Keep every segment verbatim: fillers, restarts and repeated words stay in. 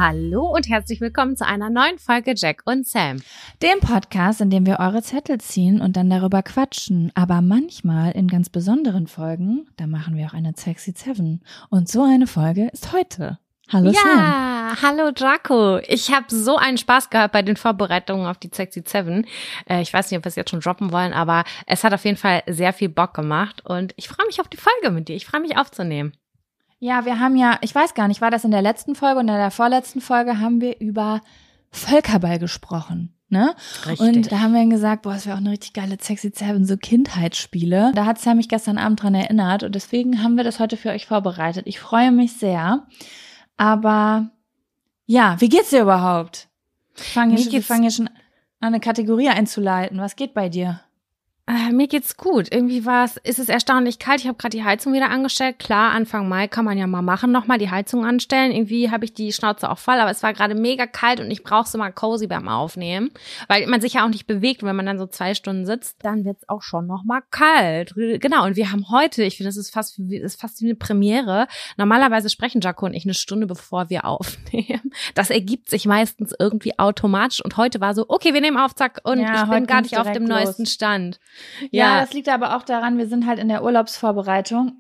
Hallo und herzlich willkommen zu einer neuen Folge Jack und Sam. Dem Podcast, in dem wir eure Zettel ziehen und dann darüber quatschen. Aber manchmal in ganz besonderen Folgen, da machen wir auch eine Sexy Seven. Und so eine Folge ist heute. Hallo ja, Sam. Ja, hallo Draco. Ich habe so einen Spaß gehabt bei den Vorbereitungen auf die Sexy Seven. Äh, ich weiß nicht, ob wir es jetzt schon droppen wollen, aber es hat auf jeden Fall sehr viel Bock gemacht. Und ich freue mich auf die Folge mit dir. Ich freue mich aufzunehmen. Ja, wir haben ja, ich weiß gar nicht, war das in der letzten Folge und in der vorletzten Folge haben wir über Völkerball gesprochen, ne? Richtig. Und da haben wir gesagt, boah, das wäre auch eine richtig geile Sexy Seven, so Kindheitsspiele. Da hat Sam mich gestern Abend dran erinnert und deswegen haben wir das heute für euch vorbereitet. Ich freue mich sehr, aber ja, wie geht's dir überhaupt? Wir fangen hier, wir fangen hier schon an, eine Kategorie einzuleiten. Was geht bei dir? Äh, mir geht's gut. Irgendwie war es, ist es erstaunlich kalt. Ich habe gerade die Heizung wieder angestellt. Klar, Anfang Mai kann man ja mal machen, nochmal die Heizung anstellen. Irgendwie habe ich die Schnauze auch voll, aber es war gerade mega kalt und ich brauche so mal cozy beim Aufnehmen, weil man sich ja auch nicht bewegt. Und wenn man dann so zwei Stunden sitzt, dann wird's auch schon nochmal kalt. Genau, und wir haben heute, ich finde, das ist fast, das ist fast wie eine Premiere. Normalerweise sprechen Jaco und ich eine Stunde, bevor wir aufnehmen. Das ergibt sich meistens irgendwie automatisch und heute war so, okay, wir nehmen auf, zack, und ja, ich bin gar nicht auf dem los. neuesten Stand. Ja, ja, das liegt aber auch daran, wir sind halt in der Urlaubsvorbereitung.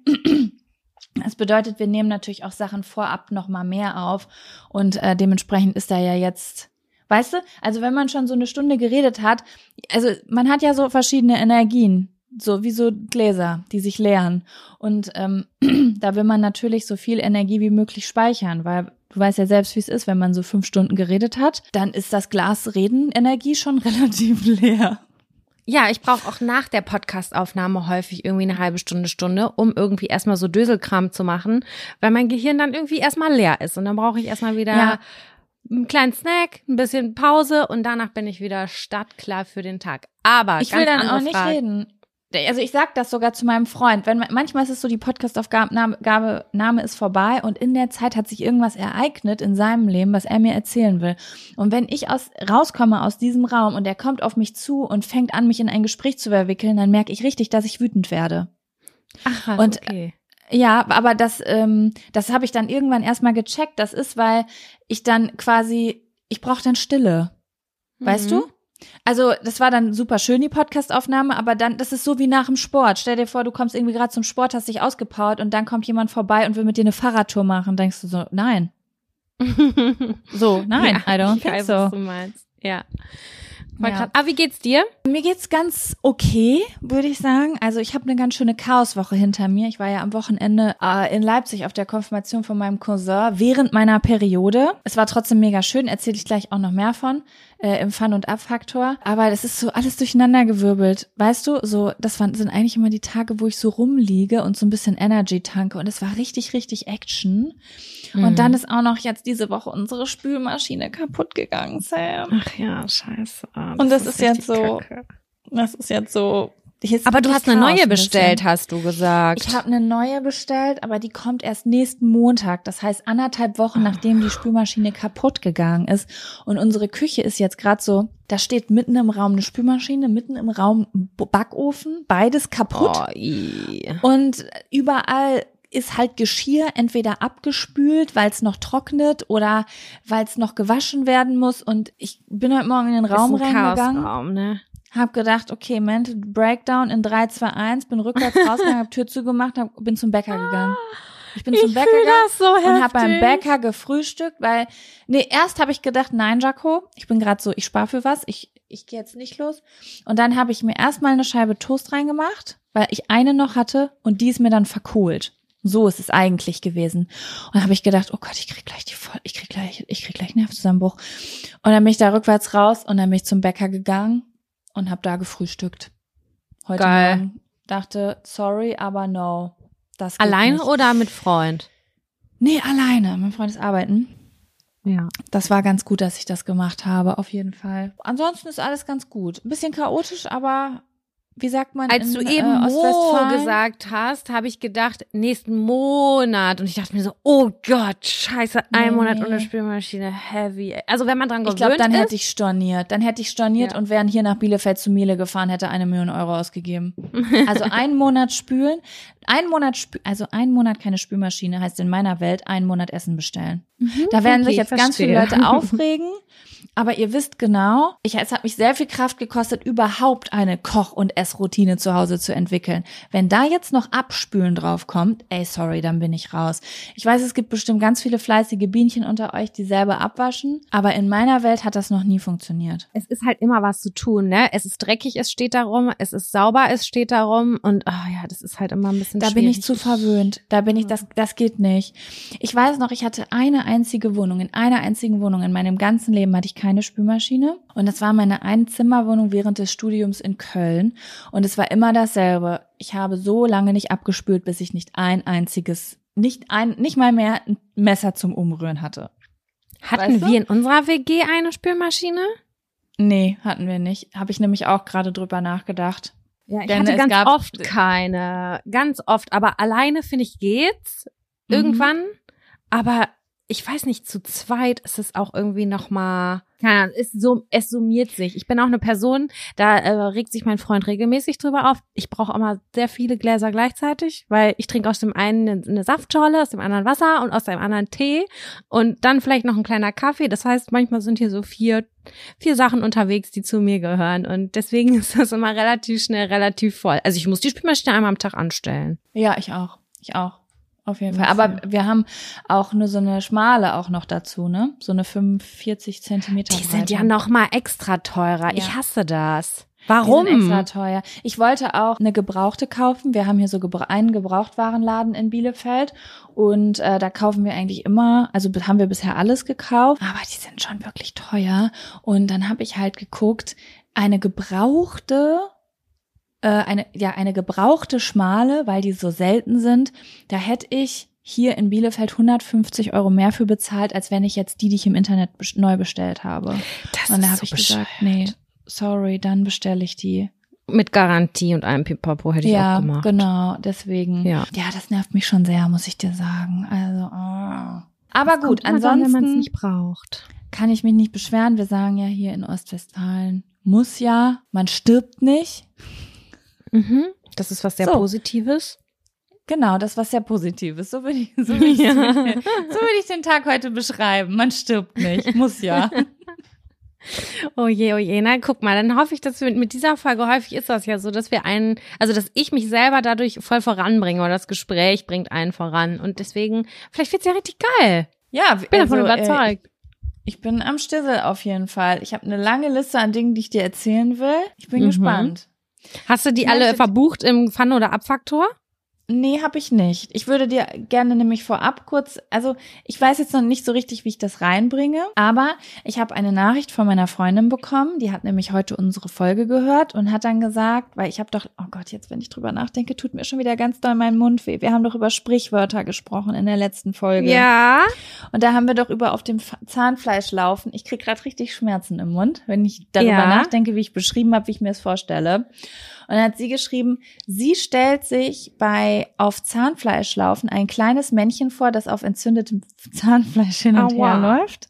Das bedeutet, wir nehmen natürlich auch Sachen vorab noch mal mehr auf und äh, dementsprechend ist da ja jetzt, weißt du, also wenn man schon so eine Stunde geredet hat, also man hat ja so verschiedene Energien, so wie so Gläser, die sich leeren und ähm, da will man natürlich so viel Energie wie möglich speichern, weil du weißt ja selbst, wie es ist, wenn man so fünf Stunden geredet hat, dann ist das Glas Reden-Energie schon relativ leer. Ja, ich brauche auch nach der Podcast-Aufnahme häufig irgendwie eine halbe Stunde, Stunde, um irgendwie erstmal so Döselkram zu machen, weil mein Gehirn dann irgendwie erstmal leer ist. Und dann brauche ich erstmal wieder ja. einen kleinen Snack, ein bisschen Pause und danach bin ich wieder startklar für den Tag. Aber ich ganz will dann auch nicht Frage. reden. Also ich sag das sogar zu meinem Freund, wenn manchmal ist es so, die Podcast-Aufgabe Name ist vorbei und in der Zeit hat sich irgendwas ereignet in seinem Leben, was er mir erzählen will. Und wenn ich aus rauskomme aus diesem Raum und er kommt auf mich zu und fängt an, mich in ein Gespräch zu verwickeln, dann merke ich richtig, dass ich wütend werde. Ach, was, und okay. Ja, aber das, ähm, das habe ich dann irgendwann erstmal gecheckt. Das ist, weil ich dann quasi, ich brauche dann Stille, mhm. weißt du? Also das war dann super schön, die Podcast-Aufnahme, aber dann, das ist so wie nach dem Sport. Stell dir vor, du kommst irgendwie gerade zum Sport, hast dich ausgepowert und dann kommt jemand vorbei und will mit dir eine Fahrradtour machen. Denkst du so, nein. so, nein, ja, I don't ich think weiß, so. Was du meinst. Ja. Ja. Aber wie geht's dir? Mir geht's ganz okay, würde ich sagen. Also ich habe eine ganz schöne Chaoswoche hinter mir. Ich war ja am Wochenende äh, in Leipzig auf der Konfirmation von meinem Cousin während meiner Periode. Es war trotzdem mega schön, erzähle ich gleich auch noch mehr von, äh, im Fun- und Ab-Faktor. Aber das ist so alles durcheinandergewirbelt. Weißt du, so das waren, sind eigentlich immer die Tage, wo ich so rumliege und so ein bisschen Energy tanke. Und es war richtig, richtig Action. Mhm. Und dann ist auch noch jetzt diese Woche unsere Spülmaschine kaputt gegangen, Sam. Ach ja, scheiße. Das und das ist, ist jetzt so, Kacke. das ist jetzt so. Jetzt aber du hast eine neue bestellt, bisschen. hast du gesagt. Ich habe eine neue bestellt, aber die kommt erst nächsten Montag. Das heißt anderthalb Wochen, nachdem die Spülmaschine kaputt gegangen ist. Und unsere Küche ist jetzt gerade so, da steht mitten im Raum eine Spülmaschine, mitten im Raum ein Backofen, beides kaputt. Oh, ii. Und überall ist halt Geschirr entweder abgespült, weil es noch trocknet oder weil es noch gewaschen werden muss. Und ich bin heute Morgen in den Raum ist ein reingegangen, Chaosraum, ne? hab gedacht, okay, Mental Breakdown in drei, zwei, eins, bin rückwärts rausgegangen, hab Tür zugemacht, hab, bin zum Bäcker gegangen. Ich bin ich zum Bäcker gegangen so und hab beim Bäcker gefrühstückt, weil, nee, erst habe ich gedacht, nein, Jaco, ich bin gerade so, ich spare für was, ich ich gehe jetzt nicht los. Und dann habe ich mir erstmal eine Scheibe Toast reingemacht, weil ich eine noch hatte und die ist mir dann verkohlt. So ist es eigentlich gewesen. Und dann habe ich gedacht, oh Gott, ich krieg gleich die voll, ich krieg gleich, ich krieg gleich Nervenzusammenbruch. Und dann bin ich da rückwärts raus und dann bin ich zum Bäcker gegangen und habe da gefrühstückt. Heute Geil. Morgen dachte, sorry, aber no. Das geht alleine nicht. oder mit Freund? Nee, alleine. Mein Freund ist arbeiten. Ja. Das war ganz gut, dass ich das gemacht habe, auf jeden Fall. Ansonsten ist alles ganz gut. Ein bisschen chaotisch, aber wie sagt man Als in du eben äh, Mo Ostwestfalen? gesagt hast, habe ich gedacht, nächsten Monat. Und ich dachte mir so, oh Gott, scheiße, ein Nee, Monat nee. ohne Spülmaschine, heavy. Also wenn man dran Ich gewöhnt glaube, dann ist. hätte ich storniert. Dann hätte ich storniert Ja. und wären hier nach Bielefeld zu Miele gefahren, hätte eine Million Euro ausgegeben. Also einen Monat spülen. Ein Monat, Spü- also ein Monat keine Spülmaschine heißt in meiner Welt einen Monat Essen bestellen. Mhm, Da werden okay, sich jetzt verstehe. ganz viele Leute aufregen. Aber ihr wisst genau, ich, es hat mich sehr viel Kraft gekostet, überhaupt eine Koch- und Essroutine zu Hause zu entwickeln. Wenn da jetzt noch Abspülen drauf kommt, ey, sorry, dann bin ich raus. Ich weiß, es gibt bestimmt ganz viele fleißige Bienchen unter euch, die selber abwaschen. Aber in meiner Welt hat das noch nie funktioniert. Es ist halt immer was zu tun, ne? Es ist dreckig, es steht darum, es ist sauber, es steht darum und oh ja, das ist halt immer ein bisschen Da schwierig. bin ich zu verwöhnt. Da bin ich, das, das geht nicht. Ich weiß noch, ich hatte eine einzige Wohnung. In einer einzigen Wohnung in meinem ganzen Leben hatte ich keine Spülmaschine. Und das war meine Einzimmerwohnung während des Studiums in Köln. Und es war immer dasselbe. Ich habe so lange nicht abgespült, bis ich nicht ein einziges, nicht ein, nicht mal mehr ein Messer zum Umrühren hatte. Hatten Weißt du? wir in unserer W G eine Spülmaschine? Nee, hatten wir nicht. Habe ich nämlich auch gerade drüber nachgedacht. Ja, ich Denn hatte es ganz gab- oft keine. Ganz oft. Aber alleine, finde ich, geht's. Irgendwann. Aber ich weiß nicht, zu zweit ist es auch irgendwie nochmal, keine Ahnung, es, so, es summiert sich. Ich bin auch eine Person, da äh, regt sich mein Freund regelmäßig drüber auf. Ich brauche immer sehr viele Gläser gleichzeitig, weil ich trinke aus dem einen eine, eine Saftschorle, aus dem anderen Wasser und aus dem anderen Tee und dann vielleicht noch ein kleiner Kaffee. Das heißt, manchmal sind hier so vier, vier Sachen unterwegs, die zu mir gehören und deswegen ist das immer relativ schnell, relativ voll. Also ich muss die Spülmaschine einmal am Tag anstellen. Ja, ich auch. Ich auch. Auf jeden Fall. Aber wir haben auch nur so eine schmale auch noch dazu, ne? So eine fünfundvierzig Zentimeter Die Breite. sind ja noch mal extra teurer. Ja. Ich hasse das. Die Warum? sind extra teuer. Ich wollte auch eine gebrauchte kaufen. Wir haben hier so gebra- einen Gebrauchtwarenladen in Bielefeld und äh, da kaufen wir eigentlich immer, also b- haben wir bisher alles gekauft, aber die sind schon wirklich teuer. Und dann habe ich halt geguckt, eine gebrauchte äh, eine ja eine gebrauchte schmale, weil die so selten sind, da hätte ich hier in Bielefeld hundertfünfzig Euro mehr für bezahlt, als wenn ich jetzt die, die ich im Internet bes- neu bestellt habe. Das Und da ist habe so ich bescheuert. gesagt, nee, sorry, dann bestelle ich die. Mit Garantie und einem Pipapo hätte ich Ja, auch gemacht. genau, deswegen. Ja. ja, das nervt mich schon sehr, muss ich dir sagen. Also, oh. Aber gut, Kommt immer dann, wenn man es ansonsten nicht braucht. kann ich mich nicht beschweren. Wir sagen ja hier in Ostwestfalen, muss ja, man stirbt nicht. Mhm. Das ist was sehr So. Positives. Genau, das war sehr Positives. So würde ich, so würde ich, Ja. so würde ich den Tag heute beschreiben. Man stirbt nicht, muss ja. Oh je, oh je. Na, guck mal, dann hoffe ich, dass wir mit dieser Folge, häufig ist das ja so, dass wir einen, also dass ich mich selber dadurch voll voranbringe oder das Gespräch bringt einen voran. Und deswegen, vielleicht wird's ja richtig geil. Ja, Ich bin davon also, äh, überzeugt. Ich bin am Stissel auf jeden Fall. Ich habe eine lange Liste an Dingen, die ich dir erzählen will. Ich bin Mhm. gespannt. Hast du die ich alle möchte- verbucht im Fun- oder Abfaktor? Nee, habe ich nicht. Ich würde dir gerne nämlich vorab kurz, also ich weiß jetzt noch nicht so richtig, wie ich das reinbringe, aber ich habe eine Nachricht von meiner Freundin bekommen, die hat nämlich heute unsere Folge gehört und hat dann gesagt, weil ich habe doch, oh Gott, jetzt wenn ich drüber nachdenke, tut mir schon wieder ganz doll mein Mund weh. Wir haben doch über Sprichwörter gesprochen in der letzten Folge. Ja. Und da haben wir doch über auf dem Fa- Zahnfleisch laufen. Ich krieg gerade richtig Schmerzen im Mund, wenn ich darüber Ja. nachdenke, wie ich beschrieben habe, wie ich mir es vorstelle. Und dann hat sie geschrieben, sie stellt sich bei auf Zahnfleisch laufen ein kleines Männchen vor, das auf entzündetem Zahnfleisch hin und Aua. her läuft.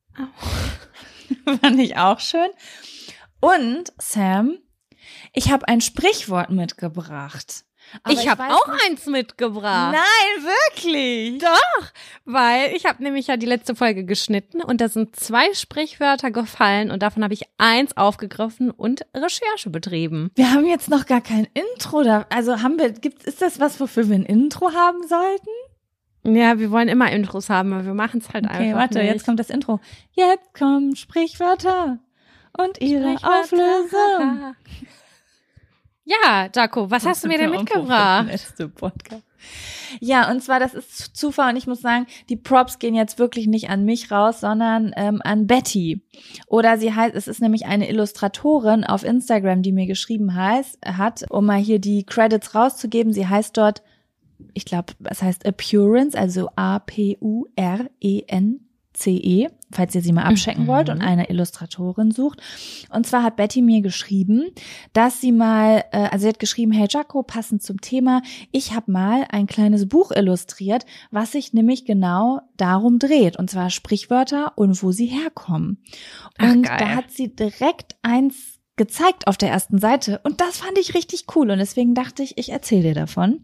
Fand ich auch schön. Und Sam, ich habe ein Sprichwort mitgebracht. Aber ich habe weiß auch nicht- eins mitgebracht. Nein, wirklich. Doch, weil ich habe nämlich ja die letzte Folge geschnitten und da sind zwei Sprichwörter gefallen und davon habe ich eins aufgegriffen und Recherche betrieben. Wir haben jetzt noch gar kein Intro da. Also haben wir, gibt's, ist das was, wofür wir ein Intro haben sollten? Ja, wir wollen immer Intros haben, aber wir machen es halt Okay, einfach warte, nicht. jetzt kommt das Intro. Jetzt kommen Sprichwörter und ihre Auflösung. Ja, Jaco, was hast du mir denn mitgebracht? Letzte Podcast. Ja, und zwar, das ist Zufall und ich muss sagen, die Props gehen jetzt wirklich nicht an mich raus, sondern ähm, an Betty. Oder sie heißt, es ist nämlich eine Illustratorin auf Instagram, die mir geschrieben heißt, hat, um mal hier die Credits rauszugeben, sie heißt dort, ich glaube, es heißt Apurence, also A P U R E N C E, falls ihr sie mal abchecken Mhm. wollt und eine Illustratorin sucht. Und zwar hat Betty mir geschrieben, dass sie mal, äh, also sie hat geschrieben, hey Jaco, passend zum Thema, ich habe mal ein kleines Buch illustriert, was sich nämlich genau darum dreht, und zwar Sprichwörter und wo sie herkommen. Ach, Und geil. da hat sie direkt eins gezeigt auf der ersten Seite und das fand ich richtig cool und deswegen dachte ich, ich erzähle dir davon.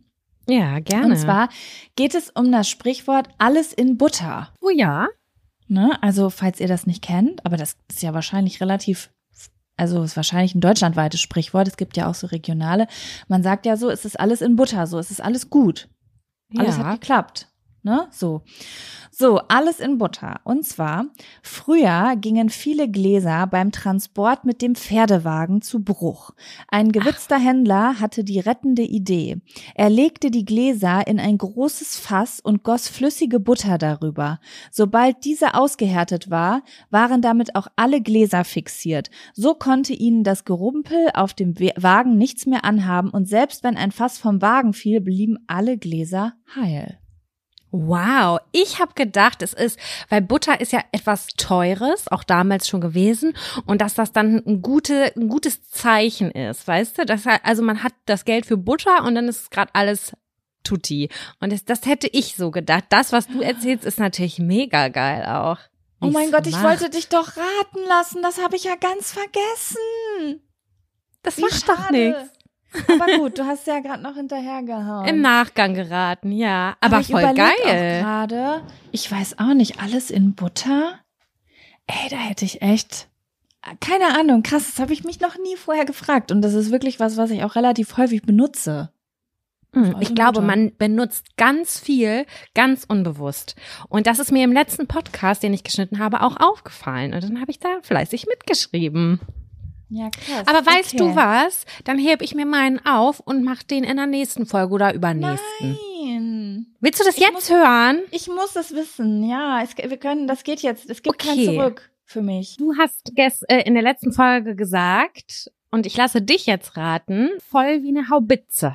Ja, gerne. Und zwar geht es um das Sprichwort alles in Butter. Oh ja. Ne? Also, falls ihr das nicht kennt, aber das ist ja wahrscheinlich relativ, also ist wahrscheinlich ein deutschlandweites Sprichwort. Es gibt ja auch so regionale. Man sagt ja so, es ist alles in Butter, so, es ist alles gut. Alles Ja. hat geklappt. Ne? So. So, alles in Butter. Und zwar, früher gingen viele Gläser beim Transport mit dem Pferdewagen zu Bruch. Ein gewitzter Händler hatte die rettende Idee. Er legte die Gläser in ein großes Fass und goss flüssige Butter darüber. Sobald diese ausgehärtet war, waren damit auch alle Gläser fixiert. So konnte ihnen das Gerumpel auf dem Wagen nichts mehr anhaben und selbst wenn ein Fass vom Wagen fiel, blieben alle Gläser heil. Wow, ich habe gedacht, es ist, weil Butter ist ja etwas Teures, auch damals schon gewesen, und dass das dann ein, gute, ein gutes Zeichen ist, weißt du? Das, also man hat das Geld für Butter und dann ist gerade alles tutti. Und das, das hätte ich so gedacht. Das, was du erzählst, ist natürlich mega geil auch. Oh mein smart. Gott, ich wollte dich doch raten lassen, das habe ich ja ganz vergessen. Das Wie macht doch schade. nichts. Aber gut, du hast ja gerade noch hinterhergehauen. Im Nachgang geraten, ja. Aber, ich voll überleg geil. Auch gerade, ich weiß auch nicht, alles in Butter? Ey, da hätte ich echt, keine Ahnung, krass, das habe ich mich noch nie vorher gefragt. Und das ist wirklich was, was ich auch relativ häufig benutze. Hm, Ich glaube, Butter. man benutzt ganz viel, ganz unbewusst. Und das ist mir im letzten Podcast, den ich geschnitten habe, auch aufgefallen. Und dann habe ich da fleißig mitgeschrieben. Ja, krass. Aber weißt okay. du was? Dann heb ich mir meinen auf und mach den in der nächsten Folge oder übernächsten. Nein. Willst du das Ich jetzt muss- hören? Ich muss es wissen, ja. Es, wir können, das geht jetzt. Es gibt kein Okay. Zurück für mich. Du hast ges äh, in der letzten Folge gesagt, und ich lasse dich jetzt raten, voll wie eine Haubitze.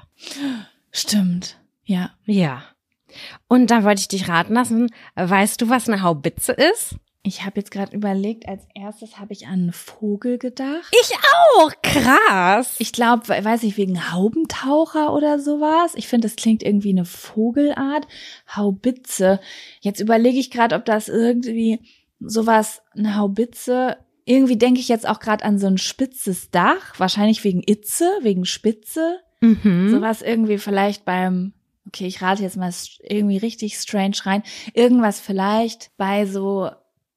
Stimmt. Ja. Ja. Und da wollte ich dich raten lassen. Weißt du, was eine Haubitze ist? Ich habe jetzt gerade überlegt, als erstes habe ich an einen Vogel gedacht. Ich auch. Krass. Ich glaube, weiß ich, wegen Haubentaucher oder sowas. Ich finde, das klingt irgendwie eine Vogelart. Haubitze. Jetzt überlege ich gerade, ob das irgendwie sowas, eine Haubitze. Irgendwie denke ich jetzt auch gerade an so ein spitzes Dach. Wahrscheinlich wegen Itze, wegen Spitze. Mhm. Sowas irgendwie vielleicht beim, okay, ich rate jetzt mal irgendwie richtig strange rein. Irgendwas vielleicht bei so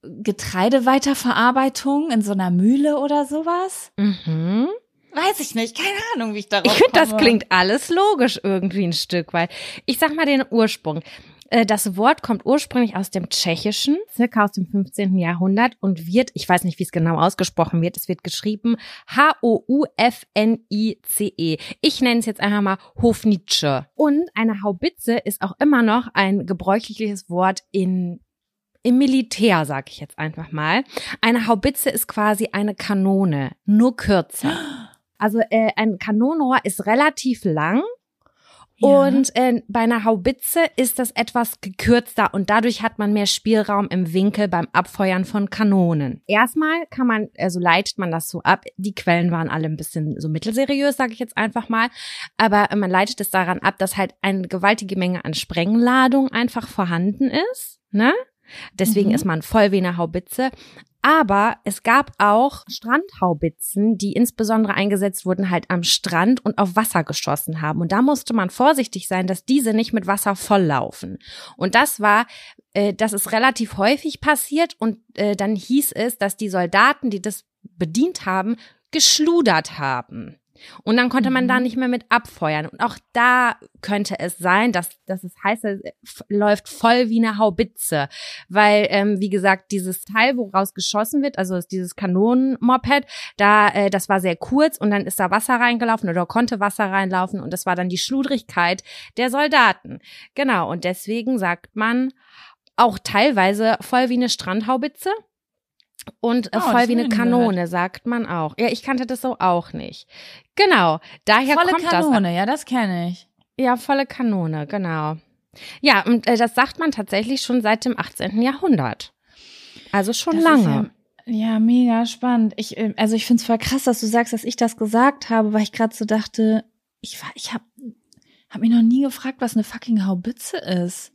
Getreideweiterverarbeitung in so einer Mühle oder sowas. Mhm. Weiß ich nicht, keine Ahnung, wie ich darauf Ich finde, das komme. klingt alles logisch irgendwie ein Stück weit. Ich sag mal den Ursprung. Äh, Das Wort kommt ursprünglich aus dem Tschechischen, circa aus dem fünfzehnten Jahrhundert und wird, ich weiß nicht, wie es genau ausgesprochen wird, es wird geschrieben H O U F N I C E. Ich nenne es jetzt einfach mal Hofnitsche. Und eine Haubitze ist auch immer noch ein gebräuchliches Wort in im Militär, sag ich jetzt einfach mal. Eine Haubitze ist quasi eine Kanone, nur kürzer. Also äh, ein Kanonenrohr ist relativ lang. Ja. Und äh, bei einer Haubitze ist das etwas gekürzter und dadurch hat man mehr Spielraum im Winkel beim Abfeuern von Kanonen. Erstmal kann man, also leitet man das so ab, die Quellen waren alle ein bisschen so mittelseriös, sage ich jetzt einfach mal, aber man leitet es daran ab, dass halt eine gewaltige Menge an Sprengladung einfach vorhanden ist, ne? Deswegen Mhm. ist man voll wie eine Haubitze. Aber es gab auch Strandhaubitzen, die insbesondere eingesetzt wurden halt am Strand und auf Wasser geschossen haben. Und da musste man vorsichtig sein, dass diese nicht mit Wasser volllaufen. Und das war, äh, das ist relativ häufig passiert. Und äh, dann hieß es, dass die Soldaten, die das bedient haben, geschludert haben. Und dann konnte man Mhm. da nicht mehr mit abfeuern. Und auch da könnte es sein, dass, dass es heißt, es f- läuft voll wie eine Haubitze. Weil, ähm, wie gesagt, dieses Teil, woraus geschossen wird, also ist dieses Kanonenmoped, da, äh, das war sehr kurz und dann ist da Wasser reingelaufen oder konnte Wasser reinlaufen und das war dann die Schludrigkeit der Soldaten. Genau, und deswegen sagt man auch teilweise voll wie eine Strandhaubitze. Und äh, Oh, voll das wie hab eine ich noch nie Kanone, sagt man auch. Ja, ich kannte das so auch nicht. Genau, daher Volle kommt Kanone, ja, das kenne ich. das. Ja, volle Kanone, genau. Ja, und äh, das sagt man tatsächlich schon seit dem achtzehnten Jahrhundert. Also schon Das lange. Ist ja, ja, mega spannend. Ich, äh, also ich finde es voll krass, dass du sagst, dass ich das gesagt habe, weil ich gerade so dachte, ich war, ich habe hab mich noch nie gefragt, was eine fucking Haubitze ist.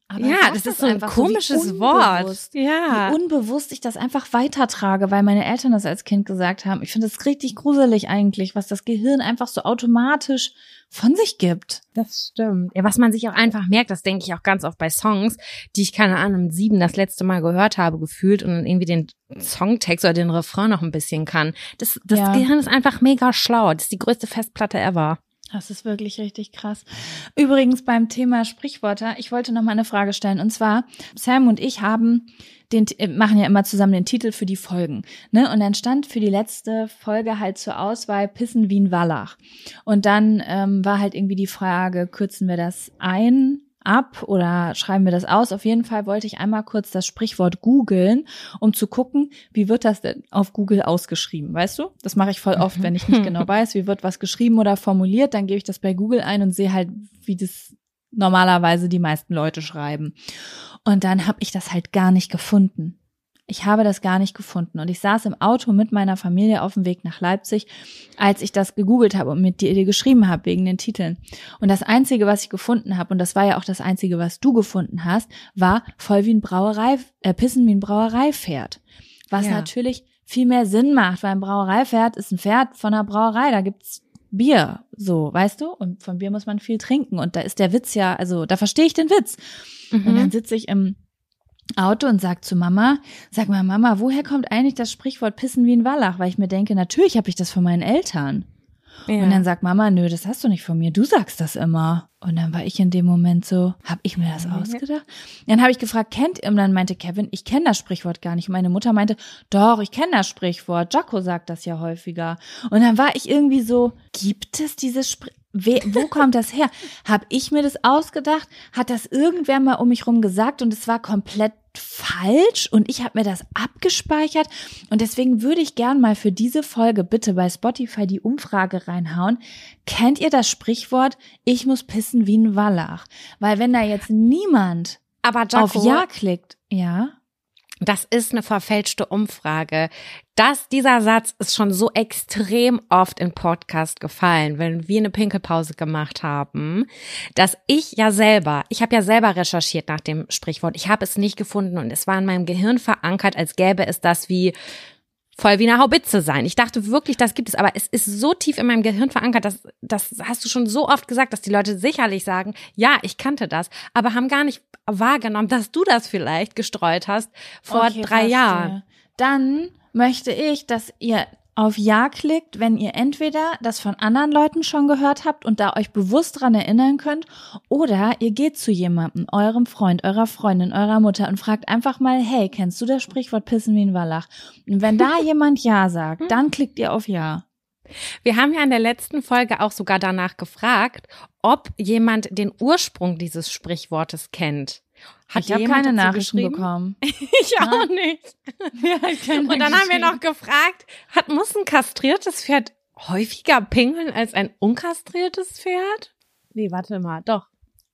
Aber ja, das ist so ein komisches so Wort. Ja. Wie unbewusst ich das einfach weitertrage, weil meine Eltern das als Kind gesagt haben. Ich finde das richtig gruselig eigentlich, was das Gehirn einfach so automatisch von sich gibt. Das stimmt. Ja, was man sich auch einfach merkt, das denke ich auch ganz oft bei Songs, die ich, keine Ahnung, um sieben das letzte Mal gehört habe, gefühlt und dann irgendwie den Songtext oder den Refrain noch ein bisschen kann. Das, das Ja. Gehirn ist einfach mega schlau. Das ist die größte Festplatte ever. Das ist wirklich richtig krass. Übrigens beim Thema Sprichwörter, ich wollte noch mal eine Frage stellen. Und zwar, Sam und ich haben den, machen ja immer zusammen den Titel für die Folgen, ne? Und dann stand für die letzte Folge halt zur Auswahl Pissen wie ein Wallach. Und dann ähm, war halt irgendwie die Frage, kürzen wir das ein, ab oder schreiben wir das aus? Auf jeden Fall wollte ich einmal kurz das Sprichwort googeln, um zu gucken, wie wird das denn auf Google ausgeschrieben, weißt du? Das mache ich voll oft, wenn ich nicht genau weiß, wie wird was geschrieben oder formuliert, dann gebe ich das bei Google ein und sehe halt, wie das normalerweise die meisten Leute schreiben. Und dann habe ich das halt gar nicht gefunden. Ich habe das gar nicht gefunden. Und ich saß im Auto mit meiner Familie auf dem Weg nach Leipzig, als ich das gegoogelt habe und mit dir geschrieben habe wegen den Titeln. Und das Einzige, was ich gefunden habe, und das war ja auch das Einzige, was du gefunden hast, war voll wie ein Brauerei, äh, Pissen wie ein Brauereipferd. Was Ja. natürlich viel mehr Sinn macht, weil ein Brauereipferd ist ein Pferd von einer Brauerei, da gibt's Bier, so, weißt du? Und von Bier muss man viel trinken. Und da ist der Witz ja, also da verstehe ich den Witz. Mhm. Und dann sitze ich im Auto und sag zu Mama, sag mal, Mama, woher kommt eigentlich das Sprichwort Pissen wie ein Wallach? Weil ich mir denke, natürlich habe ich das von meinen Eltern. Ja. Und dann sagt Mama, nö, das hast du nicht von mir, du sagst das immer. Und dann war ich in dem Moment so, hab ich mir das Ja. ausgedacht? Dann habe ich gefragt, kennt ihr? Und dann meinte Kevin, ich kenne das Sprichwort gar nicht. Und meine Mutter meinte, doch, ich kenne das Sprichwort. Jaco sagt das ja häufiger. Und dann war ich irgendwie so, gibt es dieses Sprichwort? We- Wo kommt das her? Hab ich mir das ausgedacht? Hat das irgendwer mal um mich rum gesagt und es war komplett falsch und ich habe mir das abgespeichert und deswegen würde ich gern mal für diese Folge bitte bei Spotify die Umfrage reinhauen. Kennt ihr das Sprichwort, ich muss pissen wie ein Wallach? Weil wenn da jetzt niemand Aber auf Jaco, Ja klickt, ja, das ist eine verfälschte Umfrage. Das, dieser Satz ist schon so extrem oft im Podcast gefallen, wenn wir eine Pinkelpause gemacht haben, dass ich ja selber, ich habe ja selber recherchiert nach dem Sprichwort. Ich habe es nicht gefunden und es war in meinem Gehirn verankert, als gäbe es das wie voll wie eine Haubitze sein. Ich dachte wirklich, das gibt es, aber es ist so tief in meinem Gehirn verankert, dass das hast du schon so oft gesagt, dass die Leute sicherlich sagen, ja, ich kannte das, aber haben gar nicht wahrgenommen, dass du das vielleicht gestreut hast vor Okay, drei verstehe. Jahren. Dann möchte ich, dass ihr auf Ja klickt, wenn ihr entweder das von anderen Leuten schon gehört habt und da euch bewusst dran erinnern könnt, oder ihr geht zu jemandem, eurem Freund, eurer Freundin, eurer Mutter und fragt einfach mal, hey, kennst du das Sprichwort Pissen wie ein Wallach? Und wenn da jemand Ja sagt, dann klickt ihr auf Ja. Wir haben ja in der letzten Folge auch sogar danach gefragt, ob jemand den Ursprung dieses Sprichwortes kennt. Hat Ich habe jemand keine dazu Nachrichten geschrieben? bekommen. Ich auch nicht. Ja, keiner Und dann haben wir geschrieben. noch gefragt, hat, muss ein kastriertes Pferd häufiger pingeln als ein unkastriertes Pferd? Nee, warte mal, doch.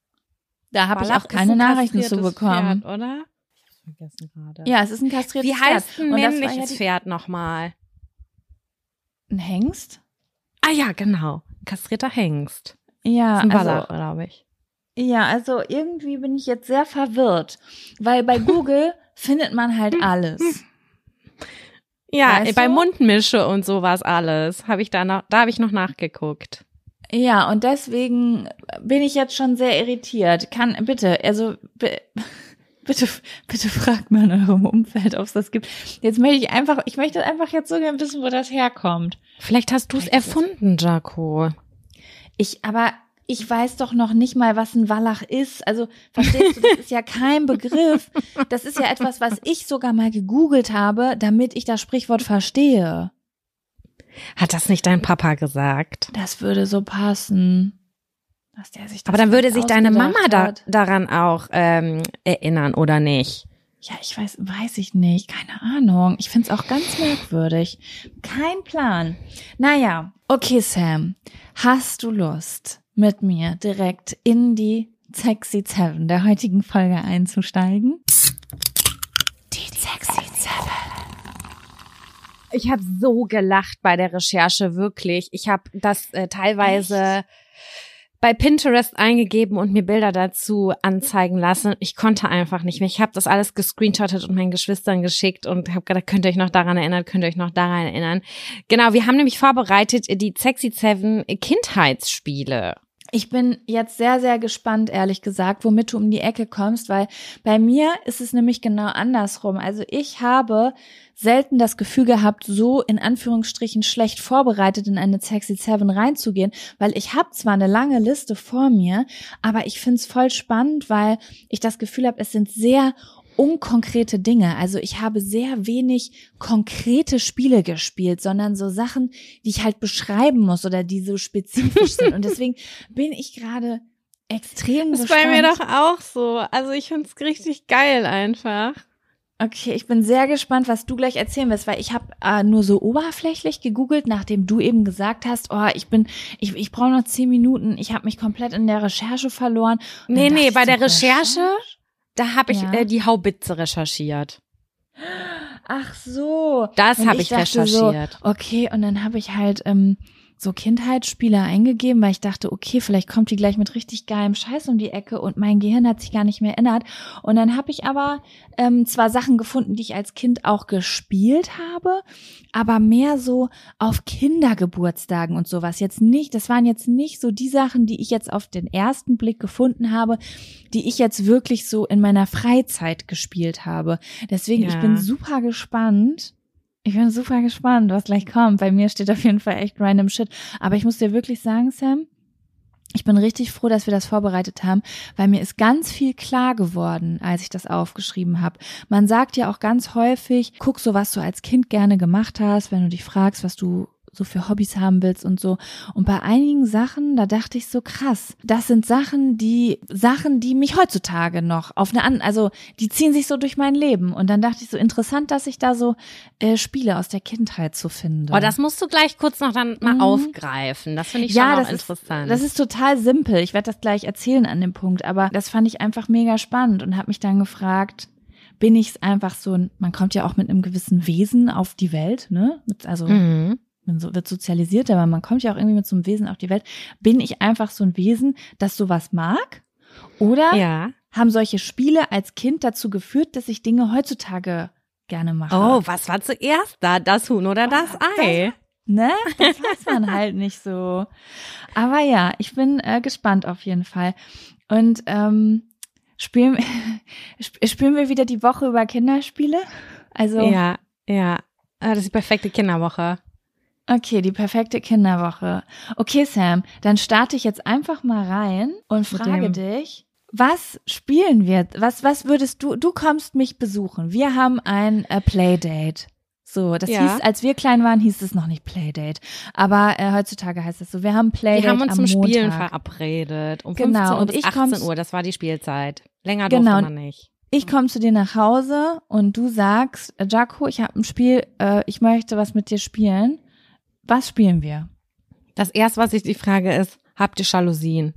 Da habe ich Wallach auch keine ist ein Nachrichten zu kastriertes bekommen. Pferd, oder? Ich hab's vergessen gerade. Ja, es ist ein kastriertes Wie heißt Pferd. ein Und das war männliches ja die- Pferd nochmal? Ein Hengst? Ah ja, genau. Ein kastrierter Hengst. Ja, Das ist ein also Wallach, glaube ich. Ja, also irgendwie bin ich jetzt sehr verwirrt, weil bei Google findet man halt alles. Ja, Weißt bei du? Mundmische und sowas alles. Habe ich da noch, da habe ich noch nachgeguckt. Ja, und deswegen bin ich jetzt schon sehr irritiert. Kann, bitte, also, b- bitte, bitte fragt mal in eurem Umfeld, ob es das gibt. Jetzt möchte ich einfach, ich möchte einfach jetzt so gerne wissen, wo das herkommt. Vielleicht hast du es erfunden, Jaco. Ich, aber ich weiß doch noch nicht mal, was ein Wallach ist. Also, verstehst du, das ist ja kein Begriff. Das ist ja etwas, was ich sogar mal gegoogelt habe, damit ich das Sprichwort verstehe. Hat das nicht dein Papa gesagt? Das würde so passen. Dass der sich das Aber dann würde sich deine ausgedacht Mama da, hat. daran auch ähm, erinnern, oder nicht? Ja, ich weiß, weiß ich nicht. Keine Ahnung. Ich find's auch ganz merkwürdig. Kein Plan. Naja, okay, Sam. Hast du Lust, mit mir direkt in die Sexy Seven der heutigen Folge einzusteigen? Die Sexy Seven. Ich habe so gelacht bei der Recherche, wirklich. Ich habe das äh, teilweise bei Pinterest eingegeben und mir Bilder dazu anzeigen lassen. Ich konnte einfach nicht mehr. Ich habe das alles gescreenshottet und meinen Geschwistern geschickt und habe gedacht, könnt ihr euch noch daran erinnern, könnt ihr euch noch daran erinnern. Genau, wir haben nämlich vorbereitet die Sexy Seven Kindheitsspiele. Ich bin jetzt sehr, sehr gespannt, ehrlich gesagt, womit du um die Ecke kommst, weil bei mir ist es nämlich genau andersrum. Also ich habe selten das Gefühl gehabt, so in Anführungsstrichen schlecht vorbereitet in eine Sexy Seven reinzugehen, weil ich habe zwar eine lange Liste vor mir, aber ich finde es voll spannend, weil ich das Gefühl habe, es sind sehr unkonkrete Dinge. Also ich habe sehr wenig konkrete Spiele gespielt, sondern so Sachen, die ich halt beschreiben muss oder die so spezifisch sind. Und deswegen bin ich gerade extrem das gespannt. Das ist bei mir doch auch so. Also ich finde es richtig geil einfach. Okay, ich bin sehr gespannt, was du gleich erzählen wirst, weil ich habe äh, nur so oberflächlich gegoogelt, nachdem du eben gesagt hast, oh, ich bin, ich, ich brauche noch zehn Minuten, ich habe mich komplett in der Recherche verloren. Und nee, nee, bei so, der Recherche, da habe ich ja. äh, die Haubitze recherchiert. Ach so. Das habe ich, ich recherchiert. So, okay, und dann habe ich halt ähm, so Kindheitsspiele eingegeben, weil ich dachte, okay, vielleicht kommt die gleich mit richtig geilem Scheiß um die Ecke und mein Gehirn hat sich gar nicht mehr erinnert. Und dann habe ich aber ähm, zwar Sachen gefunden, die ich als Kind auch gespielt habe, aber mehr so auf Kindergeburtstagen und sowas. Jetzt nicht, das waren jetzt nicht so die Sachen, die ich jetzt auf den ersten Blick gefunden habe, die ich jetzt wirklich so in meiner Freizeit gespielt habe. Deswegen, ja. Ich bin super gespannt. Ich bin super gespannt, was gleich kommt. Bei mir steht auf jeden Fall echt random shit. Aber ich muss dir wirklich sagen, Sam, ich bin richtig froh, dass wir das vorbereitet haben, weil mir ist ganz viel klar geworden, als ich das aufgeschrieben habe. Man sagt ja auch ganz häufig, guck so, was du als Kind gerne gemacht hast, wenn du dich fragst, was du so für Hobbys haben willst und so. Und bei einigen Sachen, da dachte ich so, krass, das sind Sachen, die Sachen, die mich heutzutage noch auf eine andere, also die ziehen sich so durch mein Leben. Und dann dachte ich so, interessant, dass ich da so äh, Spiele aus der Kindheit so finde. Oh, das musst du gleich kurz noch dann mal mhm. aufgreifen. Das finde ich schon ja, auch das interessant. Ist, das ist total simpel. Ich werde das gleich erzählen an dem Punkt. Aber das fand ich einfach mega spannend und habe mich dann gefragt, bin ich einfach so ein, man kommt ja auch mit einem gewissen Wesen auf die Welt, ne? Mit, also mhm. Man so, wird sozialisiert, aber man kommt ja auch irgendwie mit so einem Wesen auf die Welt. Bin ich einfach so ein Wesen, das sowas mag? Oder ja. haben solche Spiele als Kind dazu geführt, dass ich Dinge heutzutage gerne mache? Oh, was war zuerst da? Das Huhn oder das oh, Ei? Das, ne? Das weiß man halt nicht so. Aber ja, ich bin äh, gespannt auf jeden Fall. Und ähm, spielen, spielen wir wieder die Woche über Kinderspiele? Also ja, ja. Das ist die perfekte Kinderwoche. Okay, die perfekte Kinderwoche. Okay, Sam, dann starte ich jetzt einfach mal rein und frage dich, was spielen wir? Was, was würdest du, du kommst mich besuchen. Wir haben ein äh, Playdate. So, das ja. hieß, als wir klein waren, hieß es noch nicht Playdate. Aber äh, heutzutage heißt es so, wir haben Playdate am Montag. Wir haben uns zum Spielen verabredet. Um genau, fünfzehn Uhr und bis ich achtzehn Uhr, das war die Spielzeit. Länger genau, durfte man nicht. Ich komme zu dir nach Hause und du sagst, Jaco, ich habe ein Spiel, äh, ich möchte was mit dir spielen. Was spielen wir? Das erste, was ich die frage, ist, habt ihr Jalousien?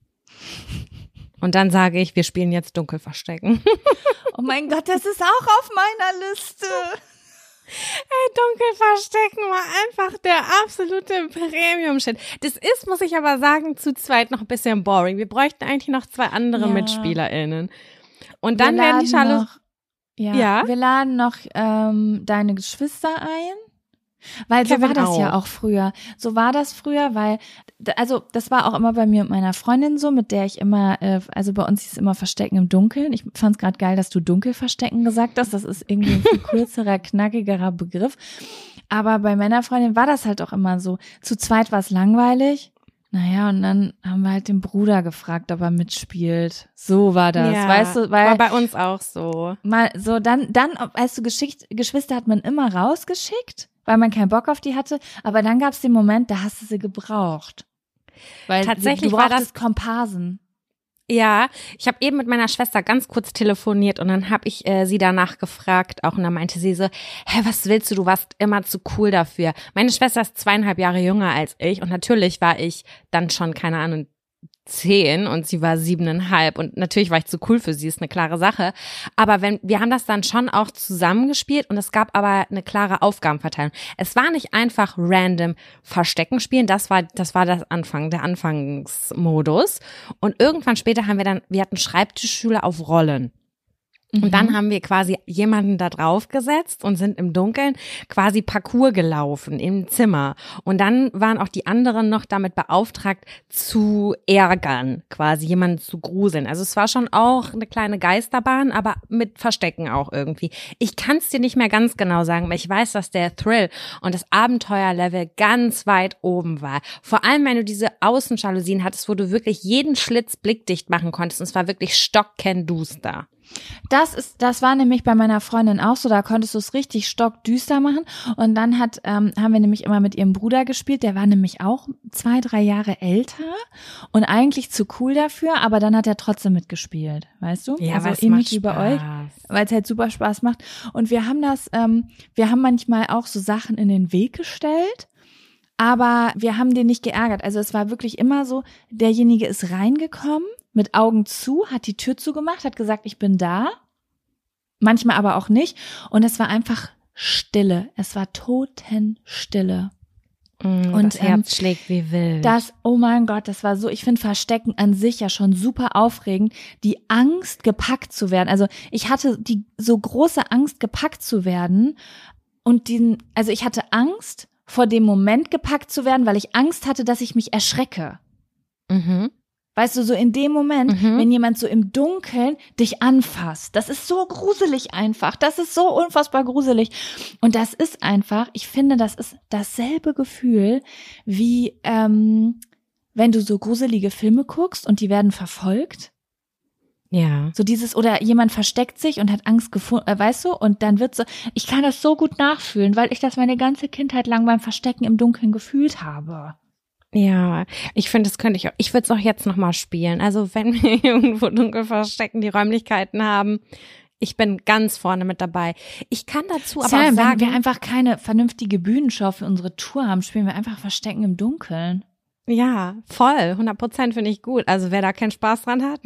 Und dann sage ich, wir spielen jetzt Dunkelverstecken. Oh mein Gott, das ist auch auf meiner Liste. Ey, Dunkelverstecken war einfach der absolute Premium-Shit. Das ist, muss ich aber sagen, zu zweit noch ein bisschen boring. Wir bräuchten eigentlich noch zwei andere ja. MitspielerInnen. Und dann werden die Jalousien. Ja, ja, wir laden noch ähm, deine Geschwister ein. Weil Kevin so war das auch. ja auch früher. So war das früher, weil, also das war auch immer bei mir und meiner Freundin so, mit der ich immer, äh, also bei uns hieß es immer Verstecken im Dunkeln. Ich fand es gerade geil, dass du Dunkelverstecken gesagt hast. Das ist irgendwie ein viel kürzerer, knackigerer Begriff. Aber bei meiner Freundin war das halt auch immer so. Zu zweit war es langweilig. Naja, und dann haben wir halt den Bruder gefragt, ob er mitspielt. So war das, ja, weißt du? Weil war bei uns auch so. Mal so, dann, dann, als du geschickt, Geschwister hat man immer rausgeschickt, weil man keinen Bock auf die hatte. Aber dann gab es den Moment, da hast du sie gebraucht. Weil tatsächlich du war das Komparsen. Ja, ich habe eben mit meiner Schwester ganz kurz telefoniert und dann habe ich äh, sie danach gefragt auch und dann meinte sie so, hä, was willst du, du warst immer zu cool dafür. Meine Schwester ist zweieinhalb Jahre jünger als ich und natürlich war ich dann schon, keine Ahnung, zehn und sie war siebeneinhalb und natürlich war ich zu cool für sie, ist eine klare Sache. Aber wenn, wir haben das dann schon auch zusammengespielt und es gab aber eine klare Aufgabenverteilung. Es war nicht einfach random Verstecken spielen, das war, das war das Anfang, der Anfangsmodus. Und irgendwann später haben wir dann, wir hatten Schreibtischschüler auf Rollen. Und dann haben wir quasi jemanden da drauf gesetzt und sind im Dunkeln quasi Parcours gelaufen im Zimmer. Und dann waren auch die anderen noch damit beauftragt, zu ärgern, quasi jemanden zu gruseln. Also es war schon auch eine kleine Geisterbahn, aber mit Verstecken auch irgendwie. Ich kann es dir nicht mehr ganz genau sagen, aber ich weiß, dass der Thrill und das Abenteuerlevel ganz weit oben war. Vor allem, wenn du diese Außenjalousien hattest, wo du wirklich jeden Schlitz blickdicht machen konntest. Und es war wirklich stockkenduster. Das ist, das war nämlich bei meiner Freundin auch so, da konntest du es richtig stockdüster machen und dann hat, ähm, haben wir nämlich immer mit ihrem Bruder gespielt, der war nämlich auch zwei, drei Jahre älter und eigentlich zu cool dafür, aber dann hat er trotzdem mitgespielt, weißt du? Ja, also was ähnlich macht wie bei euch, weil es halt super Spaß macht und wir haben das, ähm, wir haben manchmal auch so Sachen in den Weg gestellt, aber wir haben den nicht geärgert, also es war wirklich immer so, derjenige ist reingekommen, mit Augen zu, hat die Tür zugemacht, hat gesagt, ich bin da. Manchmal aber auch nicht. Und es war einfach Stille. Es war Totenstille. Mm, und das Herz ähm, schlägt wie wild. Das, oh mein Gott, das war so, ich finde Verstecken an sich ja schon super aufregend. Die Angst, gepackt zu werden. Also ich hatte die so große Angst, gepackt zu werden. Und den, also ich hatte Angst, vor dem Moment gepackt zu werden, weil ich Angst hatte, dass ich mich erschrecke. Mhm. Weißt du, so in dem Moment, mhm. wenn jemand so im Dunkeln dich anfasst, das ist so gruselig einfach, das ist so unfassbar gruselig. Und das ist einfach, ich finde, das ist dasselbe Gefühl, wie ähm, wenn du so gruselige Filme guckst und die werden verfolgt. Ja. So dieses, oder jemand versteckt sich und hat Angst gefunden, äh, weißt du, und dann wird so, ich kann das so gut nachfühlen, weil ich das meine ganze Kindheit lang beim Verstecken im Dunkeln gefühlt habe. Ja, ich finde, das könnte ich auch, ich würde es auch jetzt nochmal spielen. Also wenn wir irgendwo dunkel verstecken, die Räumlichkeiten haben, ich bin ganz vorne mit dabei. Ich kann dazu aber Sam, auch sagen, wenn wir einfach keine vernünftige Bühnenshow für unsere Tour haben, spielen wir einfach Verstecken im Dunkeln. Ja, voll, hundert Prozent finde ich gut. Also wer da keinen Spaß dran hat,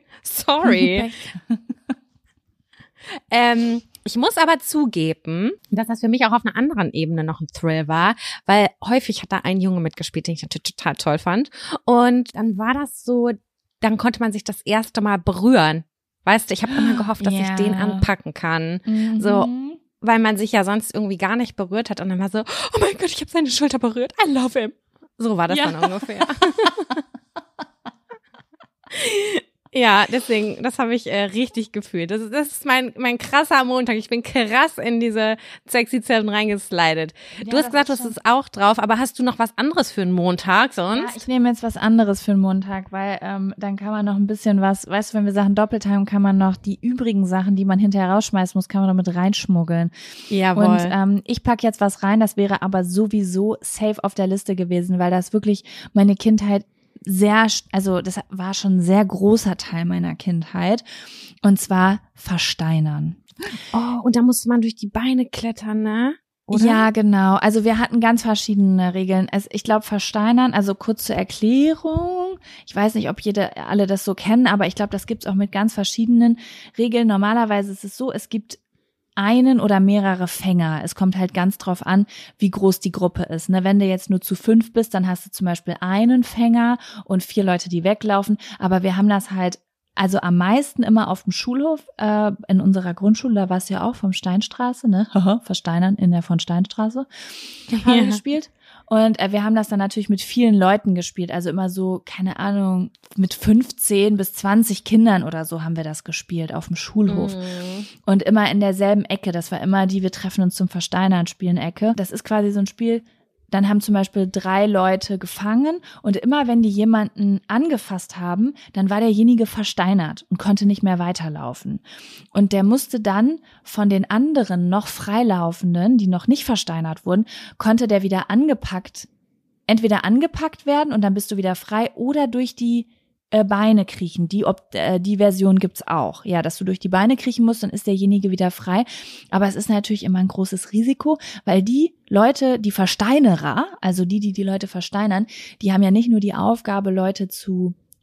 sorry. ähm, Ich muss aber zugeben, dass das für mich auch auf einer anderen Ebene noch ein Thrill war, weil häufig hat da ein Junge mitgespielt, den ich natürlich total toll fand. Und dann war das so, dann konnte man sich das erste Mal berühren. Weißt du, ich habe immer gehofft, dass yeah. ich den anpacken kann. Mhm. So, weil man sich ja sonst irgendwie gar nicht berührt hat. Und dann war so, oh mein Gott, ich habe seine Schulter berührt. I love him. So war das ja. dann ungefähr. Ja, deswegen, das habe ich äh, richtig gefühlt. Das, das ist mein mein krasser Montag. Ich bin krass in diese sexy Zellen reingeslidet. Ja, du hast gesagt, du hast es auch drauf, aber hast du noch was anderes für einen Montag sonst? Ja, ich nehme jetzt was anderes für einen Montag, weil ähm, dann kann man noch ein bisschen was, weißt du, wenn wir Sachen doppelt haben, kann man noch die übrigen Sachen, die man hinterher rausschmeißen muss, kann man noch mit reinschmuggeln. Jawohl. Und ähm, ich packe jetzt was rein, das wäre aber sowieso safe auf der Liste gewesen, weil das wirklich meine Kindheit sehr, also das war schon ein sehr großer Teil meiner Kindheit, und zwar versteinern. Oh, und da musste man durch die Beine klettern, ne? Oder? Ja, genau. Also wir hatten ganz verschiedene Regeln. Also ich glaube, versteinern, also kurz zur Erklärung. Ich weiß nicht, ob jede, alle das so kennen, aber ich glaube, das gibt's auch mit ganz verschiedenen Regeln. Normalerweise ist es so, es gibt einen oder mehrere Fänger. Es kommt halt ganz drauf an, wie groß die Gruppe ist. Ne, wenn du jetzt nur zu fünf bist, dann hast du zum Beispiel einen Fänger und vier Leute, die weglaufen. Aber wir haben das halt also am meisten immer auf dem Schulhof, äh, in unserer Grundschule, da war es ja auch vom Steinstraße, ne, versteinern in der von Steinstraße, haben wir gespielt. Und äh, wir haben das dann natürlich mit vielen Leuten gespielt, also immer so, keine Ahnung, mit fünfzehn bis zwanzig Kindern oder so haben wir das gespielt auf dem Schulhof. Mhm. Und immer in derselben Ecke, das war immer die, wir treffen uns zum Versteinern spielen Ecke. Das ist quasi so ein Spiel, dann haben zum Beispiel drei Leute gefangen und immer wenn die jemanden angefasst haben, dann war derjenige versteinert und konnte nicht mehr weiterlaufen. Und der musste dann von den anderen noch Freilaufenden, die noch nicht versteinert wurden, konnte der wieder angepackt, entweder angepackt werden und dann bist du wieder frei oder durch die äh, Beine kriechen. Die, ob, äh, die Version gibt's auch. Ja, dass du durch die Beine kriechen musst, dann ist derjenige wieder frei. Aber es ist natürlich immer ein großes Risiko, weil die Leute, die Versteinerer, also die, die die Leute versteinern, die haben ja nicht nur die Aufgabe, Leute zu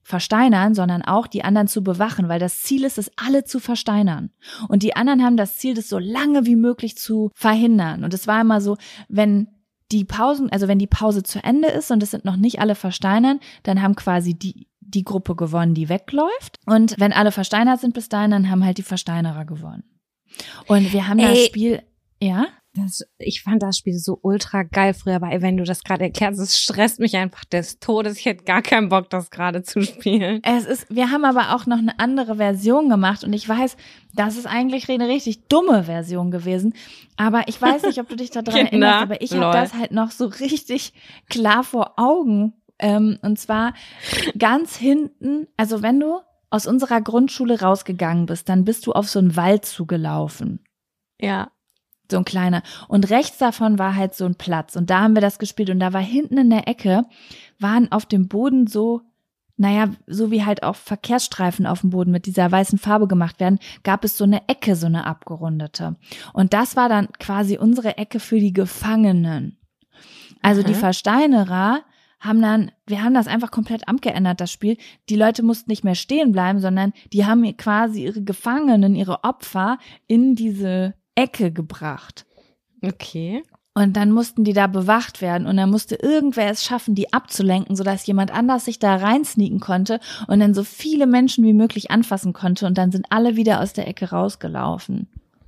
versteinern, sondern auch die anderen zu bewachen, weil das Ziel ist es, alle zu versteinern. Und die anderen haben das Ziel, das so lange wie möglich zu verhindern. Und es war immer so, wenn die Pausen, also wenn die Pause zu Ende ist und es sind noch nicht alle versteinern, dann haben quasi die die Gruppe gewonnen, die wegläuft. Und wenn alle versteinert sind bis dahin, dann haben halt die Versteinerer gewonnen. Und wir haben Ey. das Spiel, ja? Das, ich fand das Spiel so ultra geil früher, aber wenn du das gerade erklärst, es stresst mich einfach des Todes. Ich hätte gar keinen Bock, das gerade zu spielen. Es ist, wir haben aber auch noch eine andere Version gemacht und ich weiß, das ist eigentlich eine richtig dumme Version gewesen, aber ich weiß nicht, ob du dich daran erinnerst, aber ich habe das halt noch so richtig klar vor Augen. Ähm, und zwar ganz hinten, also wenn du aus unserer Grundschule rausgegangen bist, dann bist du auf so einen Wald zugelaufen. Ja. So ein kleiner. Und rechts davon war halt so ein Platz. Und da haben wir das gespielt. Und da war hinten in der Ecke, waren auf dem Boden so, naja, so wie halt auch Verkehrsstreifen auf dem Boden mit dieser weißen Farbe gemacht werden, gab es so eine Ecke, so eine abgerundete. Und das war dann quasi unsere Ecke für die Gefangenen. Also mhm. die Versteinerer haben dann, wir haben das einfach komplett abgeändert, das Spiel. Die Leute mussten nicht mehr stehen bleiben, sondern die haben quasi ihre Gefangenen, ihre Opfer in diese Ecke gebracht. Okay. Und dann mussten die da bewacht werden und dann musste irgendwer es schaffen, die abzulenken, sodass jemand anders sich da reinsneaken konnte und dann so viele Menschen wie möglich anfassen konnte und dann sind alle wieder aus der Ecke rausgelaufen.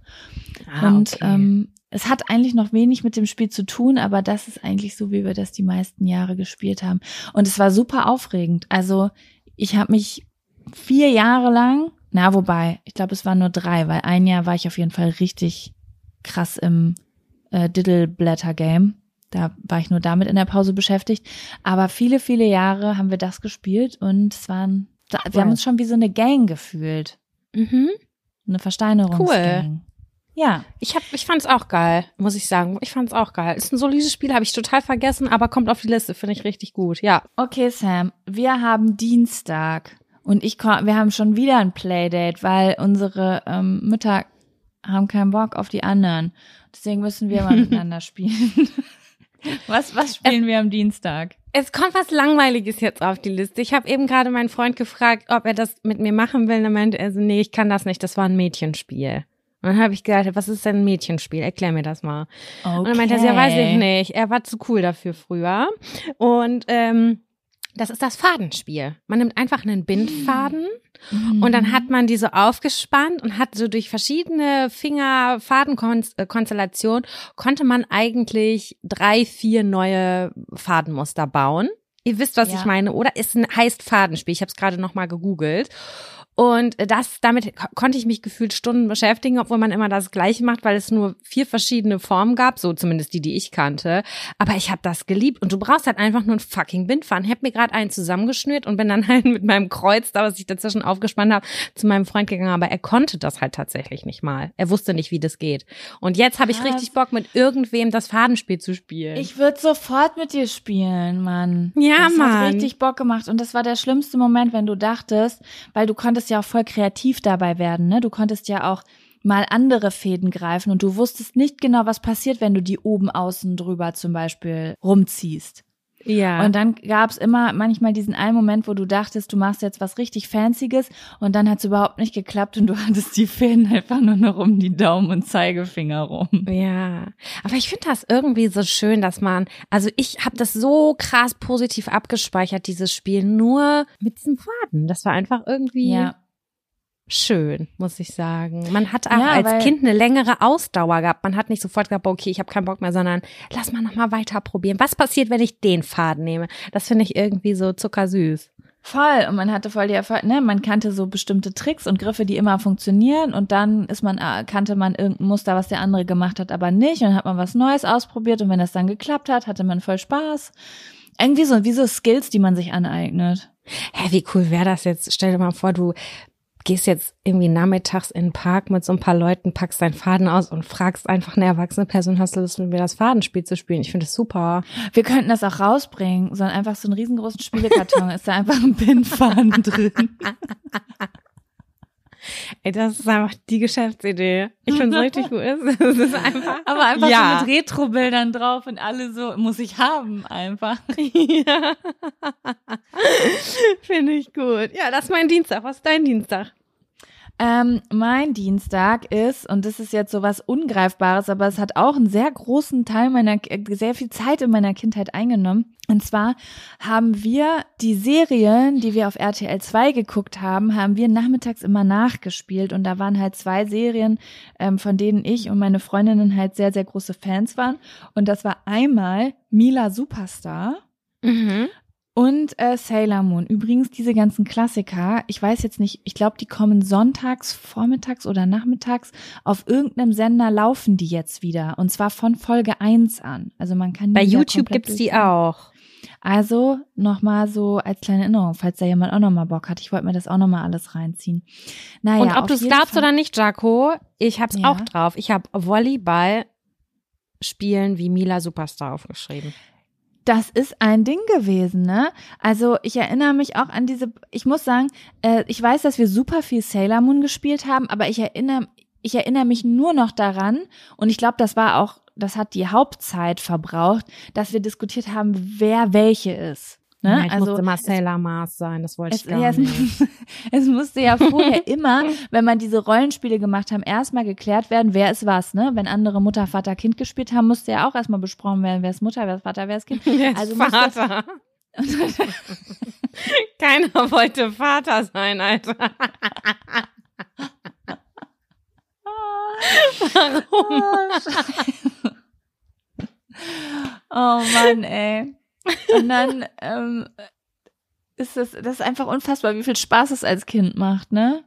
Ah, und okay. ähm, es hat eigentlich noch wenig mit dem Spiel zu tun, aber das ist eigentlich so, wie wir das die meisten Jahre gespielt haben. Und es war super aufregend. Also ich habe mich vier Jahre lang Na, wobei, ich glaube, es waren nur drei, weil ein Jahr war ich auf jeden Fall richtig krass im äh, Diddle-Blätter-Game. Da war ich nur damit in der Pause beschäftigt. Aber viele, viele Jahre haben wir das gespielt und es waren, da, wir haben uns schon wie so eine Gang gefühlt. Mhm. Eine Versteinerungsgang. Cool. Ja. Ich hab, ich fand's auch geil, muss ich sagen. Ich fand's auch geil. Ist ein solides Spiel, habe ich total vergessen, aber kommt auf die Liste, finde ich richtig gut, ja. Okay, Sam, wir haben Dienstag. Und ich, wir haben schon wieder ein Playdate, weil unsere ähm, Mütter haben keinen Bock auf die anderen. Deswegen müssen wir mal miteinander spielen. Was, was spielen es, wir am Dienstag? Es kommt was Langweiliges jetzt auf die Liste. Ich habe eben gerade meinen Freund gefragt, ob er das mit mir machen will. Und dann meinte er so, nee, ich kann das nicht, das war ein Mädchenspiel. Und dann habe ich gesagt, was ist denn ein Mädchenspiel? Erklär mir das mal. Okay. Und dann meinte er so, ja, weiß ich nicht. Er war zu cool dafür früher. Und ähm, das ist das Fadenspiel. Man nimmt einfach einen Bindfaden mhm. und dann hat man die so aufgespannt und hat so durch verschiedene Finger-Fadenkonstellationen konnte man eigentlich drei, vier neue Fadenmuster bauen. Ihr wisst, was ja. ich meine, oder? Es heißt Fadenspiel. Ich habe es gerade nochmal gegoogelt. Und das, damit konnte ich mich gefühlt Stunden beschäftigen, obwohl man immer das Gleiche macht, weil es nur vier verschiedene Formen gab, so zumindest die, die ich kannte. Aber ich habe das geliebt und du brauchst halt einfach nur einen fucking Bindfaden. Ich habe mir gerade einen zusammengeschnürt und bin dann halt mit meinem Kreuz, da was ich dazwischen aufgespannt habe, zu meinem Freund gegangen. Aber er konnte das halt tatsächlich nicht mal. Er wusste nicht, wie das geht. Und jetzt habe ich richtig Bock, mit irgendwem das Fadenspiel zu spielen. Ich würde sofort mit dir spielen, Mann. Ja, das Mann. Das hat richtig Bock gemacht und das war der schlimmste Moment, wenn du dachtest, weil du konntest ja auch voll kreativ dabei werden, ne? Du konntest ja auch mal andere Fäden greifen und du wusstest nicht genau, was passiert, wenn du die oben außen drüber zum Beispiel rumziehst. Ja. Und dann gab's immer manchmal diesen einen Moment, wo du dachtest, du machst jetzt was richtig Fancyes und dann hat's überhaupt nicht geklappt und du hattest die Fäden einfach nur noch um die Daumen und Zeigefinger rum. Ja, aber ich finde das irgendwie so schön, dass man, also ich habe das so krass positiv abgespeichert, dieses Spiel, nur mit diesem Faden. Das war einfach irgendwie ja. schön, muss ich sagen. Man hat auch ja, als Kind eine längere Ausdauer gehabt. Man hat nicht sofort gesagt, okay, ich habe keinen Bock mehr, sondern lass mal nochmal weiter probieren. Was passiert, wenn ich den Faden nehme? Das finde ich irgendwie so zuckersüß. Voll. Und man hatte voll die Erfahrung, ne, man kannte so bestimmte Tricks und Griffe, die immer funktionieren und dann ist man, kannte man irgendein Muster, was der andere gemacht hat, aber nicht und dann hat man was Neues ausprobiert und wenn das dann geklappt hat, hatte man voll Spaß. Irgendwie so, wie so Skills, die man sich aneignet. Hä, wie cool wäre das jetzt? Stell dir mal vor, du gehst jetzt irgendwie nachmittags in den Park mit so ein paar Leuten, packst deinen Faden aus und fragst einfach eine erwachsene Person, hast du Lust, mit mir das Fadenspiel zu spielen? Ich finde das super. Wir könnten das auch rausbringen, sondern einfach so einen riesengroßen Spielekarton, ist da einfach ein Bindfaden drin. Ey, das ist einfach die Geschäftsidee. Ich finde es richtig gut. Es ist einfach, aber einfach ja. so mit Retro-Bildern drauf und alle so, muss ich haben, einfach. Ja. Finde ich gut. Ja, das ist mein Dienstag. Was ist dein Dienstag? Ähm, mein Dienstag ist, und das ist jetzt so was Ungreifbares, aber es hat auch einen sehr großen Teil meiner, sehr viel Zeit in meiner Kindheit eingenommen. Und zwar haben wir die Serien, die wir auf R T L zwei geguckt haben, haben wir nachmittags immer nachgespielt. Und da waren halt zwei Serien, ähm, von denen ich und meine Freundinnen halt sehr, sehr große Fans waren. Und das war einmal Mila Superstar. Mhm. Und äh, Sailor Moon. Übrigens, diese ganzen Klassiker, ich weiß jetzt nicht, ich glaube, die kommen sonntags, vormittags oder nachmittags. Auf irgendeinem Sender laufen die jetzt wieder. Und zwar von Folge eins an. Also man kann die Bei YouTube gibt's die auch. Also nochmal so als kleine Erinnerung, falls da jemand auch nochmal Bock hat. Ich wollte mir das auch nochmal alles reinziehen. Naja, und ob du es glaubst Fall. oder nicht, Jaco, ich hab's Ja. auch drauf. Ich habe Volleyball spielen wie Mila Superstar aufgeschrieben. Das ist ein Ding gewesen, ne? Also ich erinnere mich auch an diese, ich muss sagen, äh, ich weiß, dass wir super viel Sailor Moon gespielt haben, aber ich erinnere, ich erinnere mich nur noch daran, und ich glaube, das war auch, das hat die Hauptzeit verbraucht, dass wir diskutiert haben, wer welche ist. Ne? Ja, ich also musste immer Sailor Mars sein, das wollte es, ich gar ja, es, nicht. es musste ja vorher immer, wenn man diese Rollenspiele gemacht haben, erstmal geklärt werden, wer ist was, ne? Wenn andere Mutter, Vater, Kind gespielt haben, musste ja auch erstmal besprochen werden, wer ist Mutter, wer ist Vater, wer ist Kind. Wer ist also Vater? Keiner wollte Vater sein, Alter. Warum? Oh Mann, ey. Und dann ähm, ist das, das ist einfach unfassbar, wie viel Spaß es als Kind macht, ne?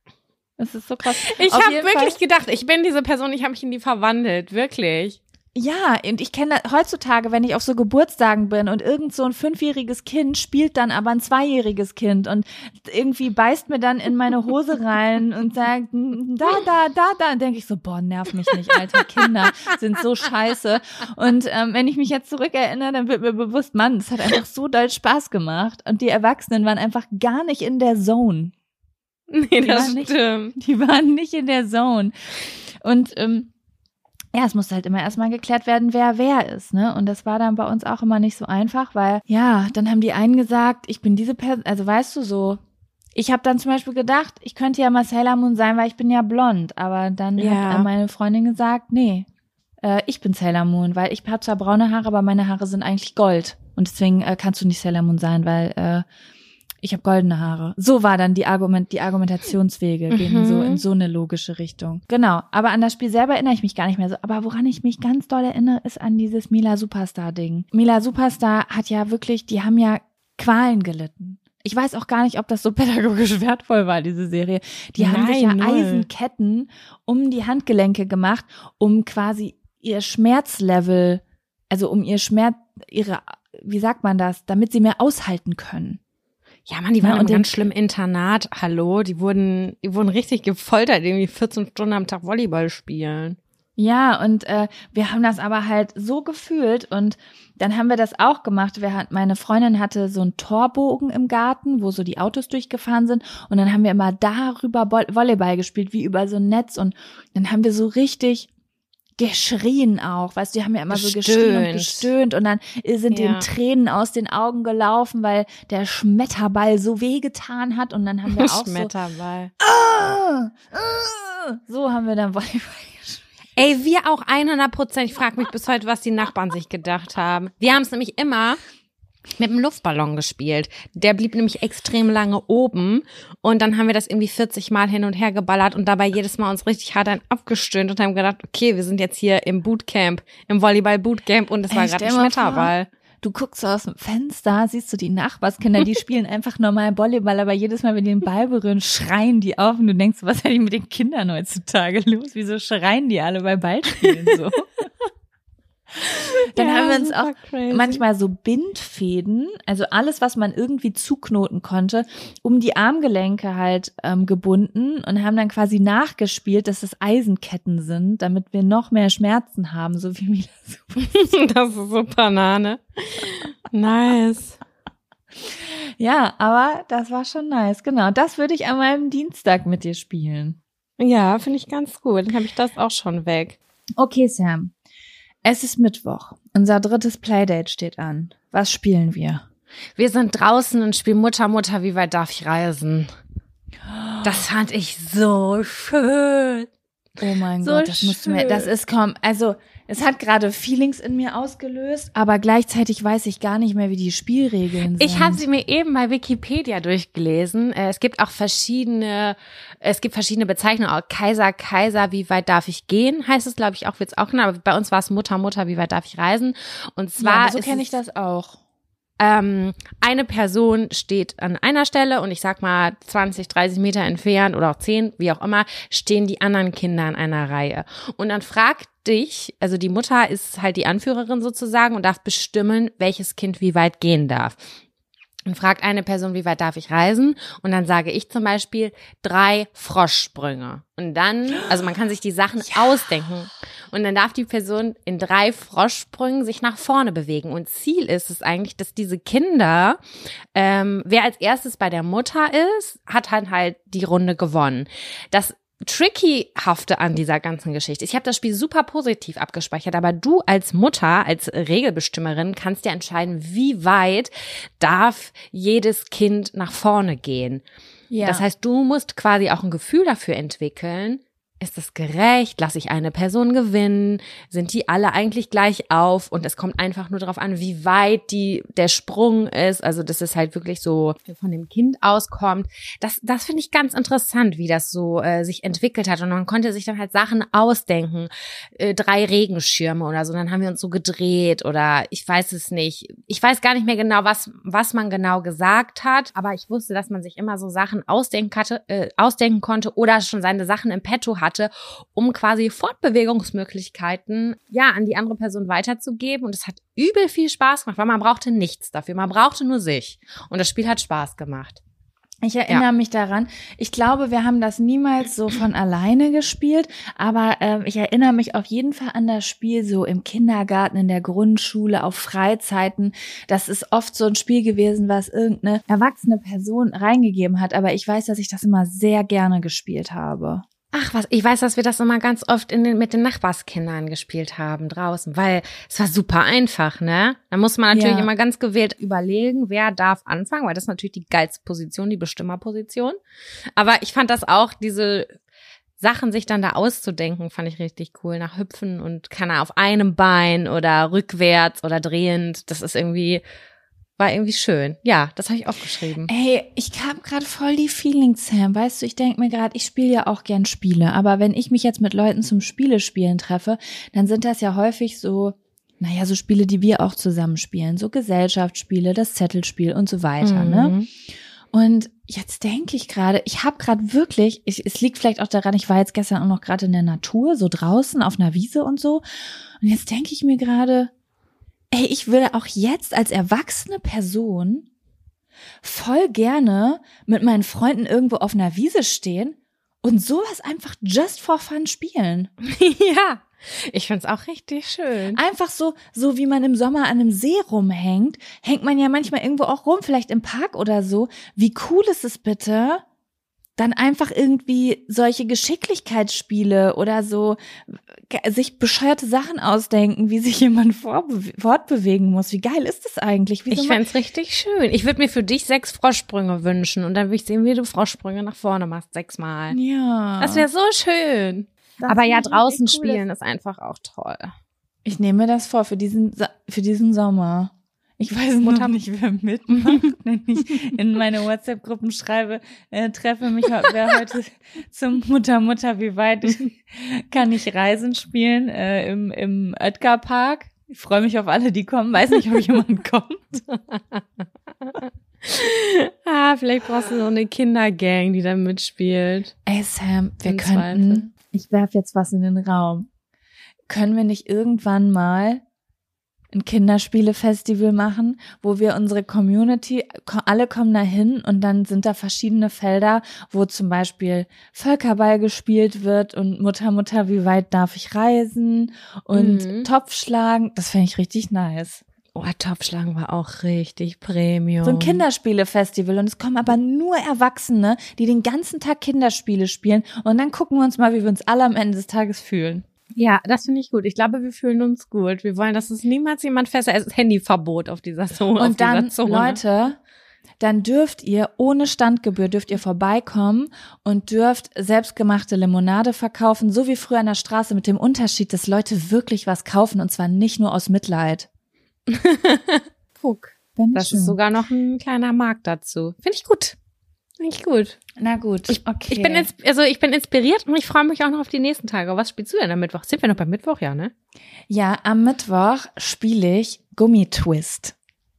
Das ist so krass. Ich Auf habe jeden wirklich Fall, gedacht, ich bin diese Person, ich habe mich in die verwandelt, wirklich. ja, und ich kenne das heutzutage, wenn ich auf so Geburtstagen bin und irgend so ein fünfjähriges Kind spielt dann aber ein zweijähriges Kind und irgendwie beißt mir dann in meine Hose rein und sagt, da, da, da, da, und denke ich so, boah, nerv mich nicht, Alter, Kinder sind so scheiße. Und ähm, wenn ich mich jetzt zurückerinnere, dann wird mir bewusst, Mann, es hat einfach so doll Spaß gemacht und die Erwachsenen waren einfach gar nicht in der Zone. Nee, Die das waren nicht, stimmt. Die waren nicht in der Zone. Und ähm, ja, es musste halt immer erstmal geklärt werden, wer wer ist, ne? Und das war dann bei uns auch immer nicht so einfach, weil, ja, dann haben die einen gesagt, ich bin diese Person, also weißt du so, ich habe dann zum Beispiel gedacht, ich könnte ja mal Sailor Moon sein, weil ich bin ja blond, aber dann Ja. hat meine Freundin gesagt, nee, äh, ich bin Sailor Moon, weil ich habe zwar braune Haare, aber meine Haare sind eigentlich Gold und deswegen äh, kannst du nicht Sailor Moon sein, weil äh, ich habe goldene Haare. So war dann die Argument, die Argumentationswege gingen Mhm. so in so eine logische Richtung. Genau, aber an das Spiel selber erinnere ich mich gar nicht mehr so. Aber woran ich mich ganz doll erinnere, ist an dieses Mila Superstar-Ding. Mila Superstar hat ja wirklich, die haben ja Qualen gelitten. Ich weiß auch gar nicht, ob das so pädagogisch wertvoll war, diese Serie. Die haben sich ja Nein, null. Eisenketten um die Handgelenke gemacht, um quasi ihr Schmerzlevel, also um ihr Schmerz, ihre, wie sagt man das, damit sie mehr aushalten können. Ja, Mann, die waren Ja, im und den- ganz schlimmen Internat. Hallo, die wurden, die wurden richtig gefoltert, irgendwie vierzehn Stunden am Tag Volleyball spielen. Ja, und äh, wir haben das aber halt so gefühlt und dann haben wir das auch gemacht. Wir hat, meine Freundin hatte so einen Torbogen im Garten, wo so die Autos durchgefahren sind und dann haben wir immer darüber Bo- Volleyball gespielt, wie über so ein Netz und dann haben wir so richtig geschrien auch, weißt du, die haben ja immer so geschrien und Gestöhnt. gestöhnt und dann sind Ja. denen Tränen aus den Augen gelaufen, weil der Schmetterball so wehgetan hat und dann haben wir auch so, Schmetterball. ah, ah, so haben wir dann Volleyball gespielt. Ey, wir auch hundert Prozent. Ich frage mich bis heute, was die Nachbarn sich gedacht haben. Wir haben es nämlich immer mit dem Luftballon gespielt. Der blieb nämlich extrem lange oben und dann haben wir das irgendwie vierzig Mal hin und her geballert und dabei jedes Mal uns richtig hart dann abgestöhnt und haben gedacht, okay, wir sind jetzt hier im Bootcamp, im Volleyball-Bootcamp und es war Ey, gerade ein stell mal Schmetterball. Du guckst so aus dem Fenster, siehst du die Nachbarskinder, die spielen einfach normal Volleyball, aber jedes Mal, wenn die den Ball berühren, schreien die auf und du denkst, was ist eigentlich mit den Kindern heutzutage los? Wieso schreien die alle bei Ballspielen so? Dann Ja, haben wir uns super auch crazy. manchmal so Bindfäden, also alles, was man irgendwie zuknoten konnte, um die Armgelenke halt ähm, gebunden und haben dann quasi nachgespielt, dass es Eisenketten sind, damit wir noch mehr Schmerzen haben, so wie Mila Superstar. Das ist so Banane. Nice. Ja, aber das war schon nice. Genau, das würde ich an meinem Dienstag mit dir spielen. Ja, finde ich ganz gut. Dann habe ich das auch schon weg. Okay, Sam. Es ist Mittwoch. Unser drittes Playdate steht an. Was spielen wir? Wir sind draußen und spielen Mutter, Mutter, wie weit darf ich reisen? Das fand ich so schön. Oh mein So Gott, das musst du mir, das ist kaum, also es hat gerade Feelings in mir ausgelöst, aber gleichzeitig weiß ich gar nicht mehr, wie die Spielregeln sind. Ich habe sie mir eben bei Wikipedia durchgelesen. Es gibt auch verschiedene, es gibt verschiedene Bezeichnungen. Auch Kaiser, Kaiser, wie weit darf ich gehen? Heißt es, glaube ich, auch wird's auch genannt. Aber bei uns war es Mutter, Mutter, wie weit darf ich reisen? Und zwar ja, so kenne ich das auch. Ähm, eine Person steht an einer Stelle und ich sag mal zwanzig, dreißig Meter entfernt oder auch zehn, wie auch immer, stehen die anderen Kinder in einer Reihe. Und dann fragt dich, also die Mutter ist halt die Anführerin sozusagen und darf bestimmen, welches Kind wie weit gehen darf. Und fragt eine Person, wie weit darf ich reisen? Und dann sage ich zum Beispiel drei Froschsprünge. Und dann, also man kann sich die Sachen ja. ausdenken. Und dann darf die Person in drei Froschsprüngen sich nach vorne bewegen. Und Ziel ist es eigentlich, dass diese Kinder, ähm, wer als erstes bei der Mutter ist, hat halt halt die Runde gewonnen. Das Tricky-hafte an dieser ganzen Geschichte. Ich habe das Spiel super positiv abgespeichert, aber du als Mutter, als Regelbestimmerin kannst ja entscheiden, wie weit darf jedes Kind nach vorne gehen. Ja. Das heißt, du musst quasi auch ein Gefühl dafür entwickeln, ist es gerecht? Lasse ich eine Person gewinnen? Sind die alle eigentlich gleich auf? Und es kommt einfach nur darauf an, wie weit die der Sprung ist. Also, dass es halt wirklich so von dem Kind auskommt. Das, das finde ich ganz interessant, wie das so äh, sich entwickelt hat. Und man konnte sich dann halt Sachen ausdenken. Äh, drei Regenschirme oder so. Und dann haben wir uns so gedreht oder ich weiß es nicht. Ich weiß gar nicht mehr genau, was, was man genau gesagt hat. Aber ich wusste, dass man sich immer so Sachen ausdenken, hatte, äh, ausdenken konnte oder schon seine Sachen im Petto hatte. Hatte, um quasi Fortbewegungsmöglichkeiten ja an die andere Person weiterzugeben. Und es hat übel viel Spaß gemacht, weil man brauchte nichts dafür. Man brauchte nur sich. Und das Spiel hat Spaß gemacht. Ich erinnere ja. mich daran, ich glaube, wir haben das niemals so von alleine gespielt, aber äh, ich erinnere mich auf jeden Fall an das Spiel so im Kindergarten, in der Grundschule, auf Freizeiten. Das ist oft so ein Spiel gewesen, was irgendeine erwachsene Person reingegeben hat, aber ich weiß, dass ich das immer sehr gerne gespielt habe. Ach was, ich weiß, dass wir das immer ganz oft in den, mit den Nachbarskindern gespielt haben draußen, weil es war super einfach, ne? Da muss man natürlich ja. immer ganz gewählt überlegen, wer darf anfangen, weil das ist natürlich die geilste Position, die Bestimmerposition. Aber ich fand das auch, diese Sachen sich dann da auszudenken, fand ich richtig cool. Nach Hüpfen und kann er auf einem Bein oder rückwärts oder drehend, das ist irgendwie... War irgendwie schön. Ja, das habe ich aufgeschrieben. Ey, ich habe gerade voll die Feelings, Sam. Weißt du, ich denke mir gerade, ich spiele ja auch gern Spiele. Aber wenn ich mich jetzt mit Leuten zum Spielespielen treffe, dann sind das ja häufig so, naja, so Spiele, die wir auch zusammen spielen. So Gesellschaftsspiele, das Zettelspiel und so weiter, mhm. ne? Und jetzt denke ich gerade, ich habe gerade wirklich, ich, es liegt vielleicht auch daran, ich war jetzt gestern auch noch gerade in der Natur, so draußen auf einer Wiese und so. Und jetzt denke ich mir gerade, ey, ich würde auch jetzt als erwachsene Person voll gerne mit meinen Freunden irgendwo auf einer Wiese stehen und sowas einfach just for fun spielen. Ja, ich find's auch richtig schön. Einfach so, so wie man im Sommer an einem See rumhängt, hängt man ja manchmal irgendwo auch rum, vielleicht im Park oder so. Wie cool ist es bitte, dann einfach irgendwie solche Geschicklichkeitsspiele oder so sich bescheuerte Sachen ausdenken, wie sich jemand vorbe- fortbewegen muss. Wie geil ist das eigentlich? Wieso ich fänd's richtig schön. Ich würde mir für dich sechs Froschsprünge wünschen und dann würde ich sehen, wie du Froschsprünge nach vorne machst, sechsmal. Ja. Das wäre so schön. Das Aber ja, draußen cool, spielen ist einfach auch toll. Ich nehme mir das vor für diesen, für diesen Sommer. Ich weiß Mutter nicht, wer mitmacht, wenn ich in meine WhatsApp-Gruppen schreibe, äh, treffe mich, wer heute zum Mutter, Mutter, wie weit kann ich Reisen spielen äh, im, im Oetker-Park. Ich freue mich auf alle, die kommen. Weiß nicht, ob jemand kommt. ah, vielleicht brauchst du so eine Kindergang, die da mitspielt. Ey Sam, wir könnten, ich werfe jetzt was in den Raum. Können wir nicht irgendwann mal ein Kinderspielefestival machen, wo wir unsere Community, alle kommen da hin und dann sind da verschiedene Felder, wo zum Beispiel Völkerball gespielt wird und Mutter, Mutter, wie weit darf ich reisen und mhm. Topfschlagen, das fände ich richtig nice. Oh, Topfschlagen war auch richtig Premium. So ein Kinderspielefestival und es kommen aber nur Erwachsene, die den ganzen Tag Kinderspiele spielen und dann gucken wir uns mal, wie wir uns alle am Ende des Tages fühlen. Ja, das finde ich gut. Ich glaube, wir fühlen uns gut. Wir wollen, dass es niemals jemand festhält. Es ist Handyverbot auf dieser Zone. Und dann, Zone. Leute, dann dürft ihr ohne Standgebühr, dürft ihr vorbeikommen und dürft selbstgemachte Limonade verkaufen, so wie früher an der Straße, mit dem Unterschied, dass Leute wirklich was kaufen und zwar nicht nur aus Mitleid. Guck, das schön. Ist sogar noch ein kleiner Markt dazu. Finde ich gut. Finde ich gut. Na gut, ich, okay. Ich bin, ins, also ich bin inspiriert und ich freue mich auch noch auf die nächsten Tage. Was spielst du denn am Mittwoch? Sind wir noch beim Mittwoch, ja, ne? Ja, am Mittwoch spiele ich Gummitwist.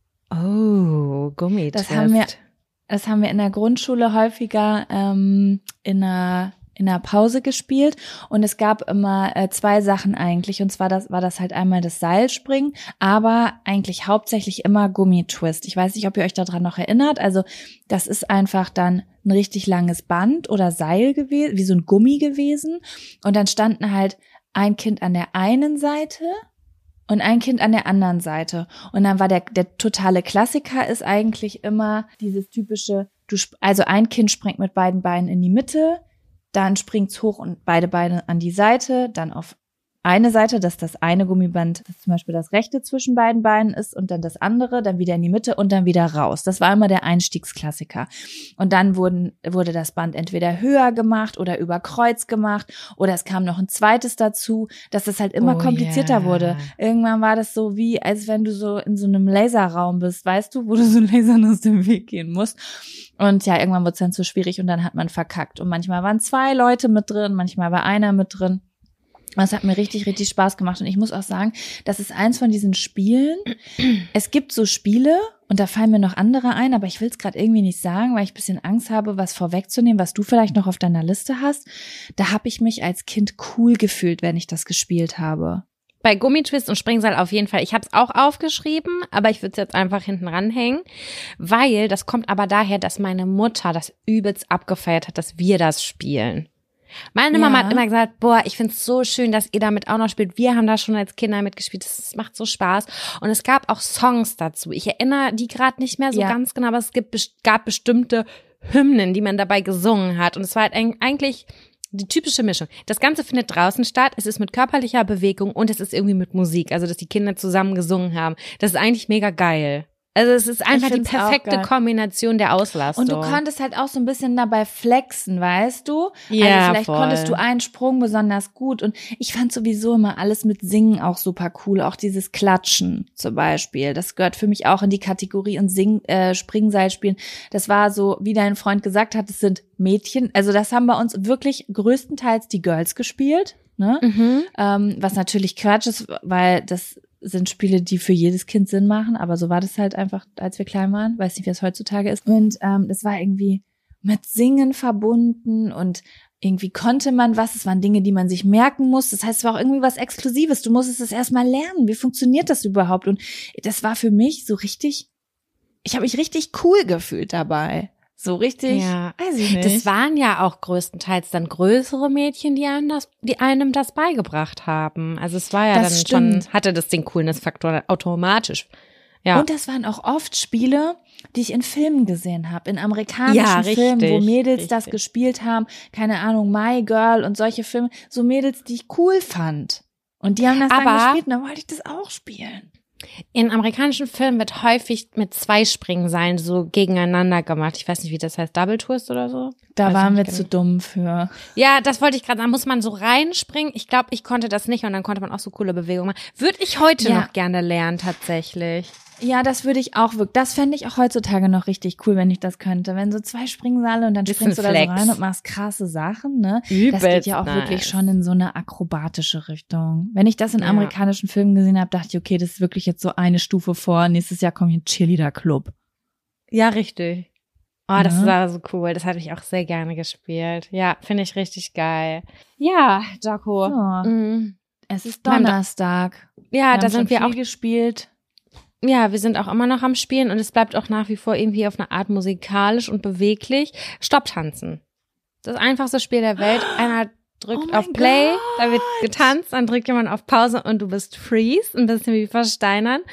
Oh, Gummitwist. Das haben wir, das haben wir in der Grundschule häufiger ähm, in einer in der Pause gespielt und es gab immer äh, zwei Sachen eigentlich und zwar das war das halt einmal das Seilspringen, aber eigentlich hauptsächlich immer Gummitwist. Ich weiß nicht, ob ihr euch daran noch erinnert, also das ist einfach dann ein richtig langes Band oder Seil gewesen, wie so ein Gummi gewesen und dann standen halt ein Kind an der einen Seite und ein Kind an der anderen Seite und dann war der der totale Klassiker ist eigentlich immer dieses typische, du also ein Kind springt mit beiden Beinen in die Mitte, dann springt's hoch und beide Beine an die Seite, dann auf eine Seite, dass das eine Gummiband, das zum Beispiel das rechte zwischen beiden Beinen ist und dann das andere, dann wieder in die Mitte und dann wieder raus. Das war immer der Einstiegsklassiker. Und dann wurden, wurde das Band entweder höher gemacht oder über Kreuz gemacht oder es kam noch ein zweites dazu, dass es halt immer oh komplizierter yeah. wurde. Irgendwann war das so wie, als wenn du so in so einem Laserraum bist, weißt du, wo du so Lasern aus dem Weg gehen musst. Und ja, irgendwann wurde es dann zu schwierig und dann hat man verkackt. Und manchmal waren zwei Leute mit drin, manchmal war einer mit drin. Das hat mir richtig, richtig Spaß gemacht. Und ich muss auch sagen, das ist eins von diesen Spielen. Es gibt so Spiele, und da fallen mir noch andere ein, aber ich will es gerade irgendwie nicht sagen, weil ich ein bisschen Angst habe, was vorwegzunehmen, was du vielleicht noch auf deiner Liste hast. Da habe ich mich als Kind cool gefühlt, wenn ich das gespielt habe. Bei Gummitwist und Springseil auf jeden Fall. Ich habe es auch aufgeschrieben, aber ich würde es jetzt einfach hinten ranhängen, weil das kommt aber daher, dass meine Mutter das übelst abgefeiert hat, dass wir das spielen. Meine ja. Mama hat immer gesagt, boah, ich find's so schön, dass ihr damit auch noch spielt. Wir haben da schon als Kinder mitgespielt. Das macht so Spaß. Und es gab auch Songs dazu. Ich erinnere die gerade nicht mehr so ja. ganz genau, aber es gibt, gab bestimmte Hymnen, die man dabei gesungen hat. Und es war halt eigentlich die typische Mischung. Das Ganze findet draußen statt. Es ist mit körperlicher Bewegung und es ist irgendwie mit Musik. Also, dass die Kinder zusammen gesungen haben. Das ist eigentlich mega geil. Also es ist einfach die perfekte Kombination der Auslastung. Und du konntest halt auch so ein bisschen dabei flexen, weißt du? Ja, also vielleicht voll. konntest du einen Sprung besonders gut. Und ich fand sowieso immer alles mit Singen auch super cool. Auch dieses Klatschen zum Beispiel. Das gehört für mich auch in die Kategorie und Sing, äh, Springseilspielen. Das war so, wie dein Freund gesagt hat, es sind Mädchen. Also das haben bei uns wirklich größtenteils die Girls gespielt. Ne? Mhm. Ähm, was natürlich Quatsch ist, weil das sind Spiele, die für jedes Kind Sinn machen, aber so war das halt einfach, als wir klein waren. Weiß nicht, wie es heutzutage ist. Und ähm, das war irgendwie mit Singen verbunden und irgendwie konnte man was. Es waren Dinge, die man sich merken muss. Das heißt, es war auch irgendwie was Exklusives. Du musstest es erstmal lernen. Wie funktioniert das überhaupt? Und das war für mich so richtig, ich habe mich richtig cool gefühlt dabei. So richtig, ja. weiß ich nicht. Das waren ja auch größtenteils dann größere Mädchen, die einem das, die einem das beigebracht haben. Also es war ja das dann stimmt. schon, hatte das den Coolness-Faktor automatisch. Ja. Und das waren auch oft Spiele, die ich in Filmen gesehen habe, in amerikanischen ja, richtig, Filmen, wo Mädels richtig. das gespielt haben, keine Ahnung, My Girl und solche Filme, so Mädels, die ich cool fand. Und die haben das Aber dann gespielt und dann wollte ich das auch spielen. In amerikanischen Filmen wird häufig mit zwei Springseilen so gegeneinander gemacht. Ich weiß nicht, wie das heißt, Double Twist oder so? Da weiß waren wir genau. zu dumm für. Ja, das wollte ich gerade sagen. Da muss man so reinspringen. Ich glaube, ich konnte das nicht und dann konnte man auch so coole Bewegungen machen. Würde ich heute Ja. noch gerne lernen, tatsächlich. Ja, das würde ich auch wirklich, das fände ich auch heutzutage noch richtig cool, wenn ich das könnte. Wenn so zwei Springseile und dann Bisschen springst du da so Flex. rein und machst krasse Sachen, ne? Übelst Das geht ja auch nice. wirklich schon in so eine akrobatische Richtung. Wenn ich das in Ja. amerikanischen Filmen gesehen habe, dachte ich, okay, das ist wirklich jetzt so eine Stufe vor. Nächstes Jahr kommt hier ein Cheerleader-Club. Ja, richtig. Oh, das Ja. war so cool. Das hatte ich auch sehr gerne gespielt. Ja, finde ich richtig geil. Ja, Jaco. So. Mhm. Es ist Man- Donnerstag. Ja, wir da haben sind schon wir auch viel gespielt. Ja, wir sind auch immer noch am Spielen und es bleibt auch nach wie vor irgendwie auf eine Art musikalisch und beweglich. Stopptanzen. Das einfachste Spiel der Welt. Einer drückt Oh mein auf Play, Gott. da wird getanzt, dann drückt jemand auf Pause und du bist freeze, ein bisschen wie versteinern.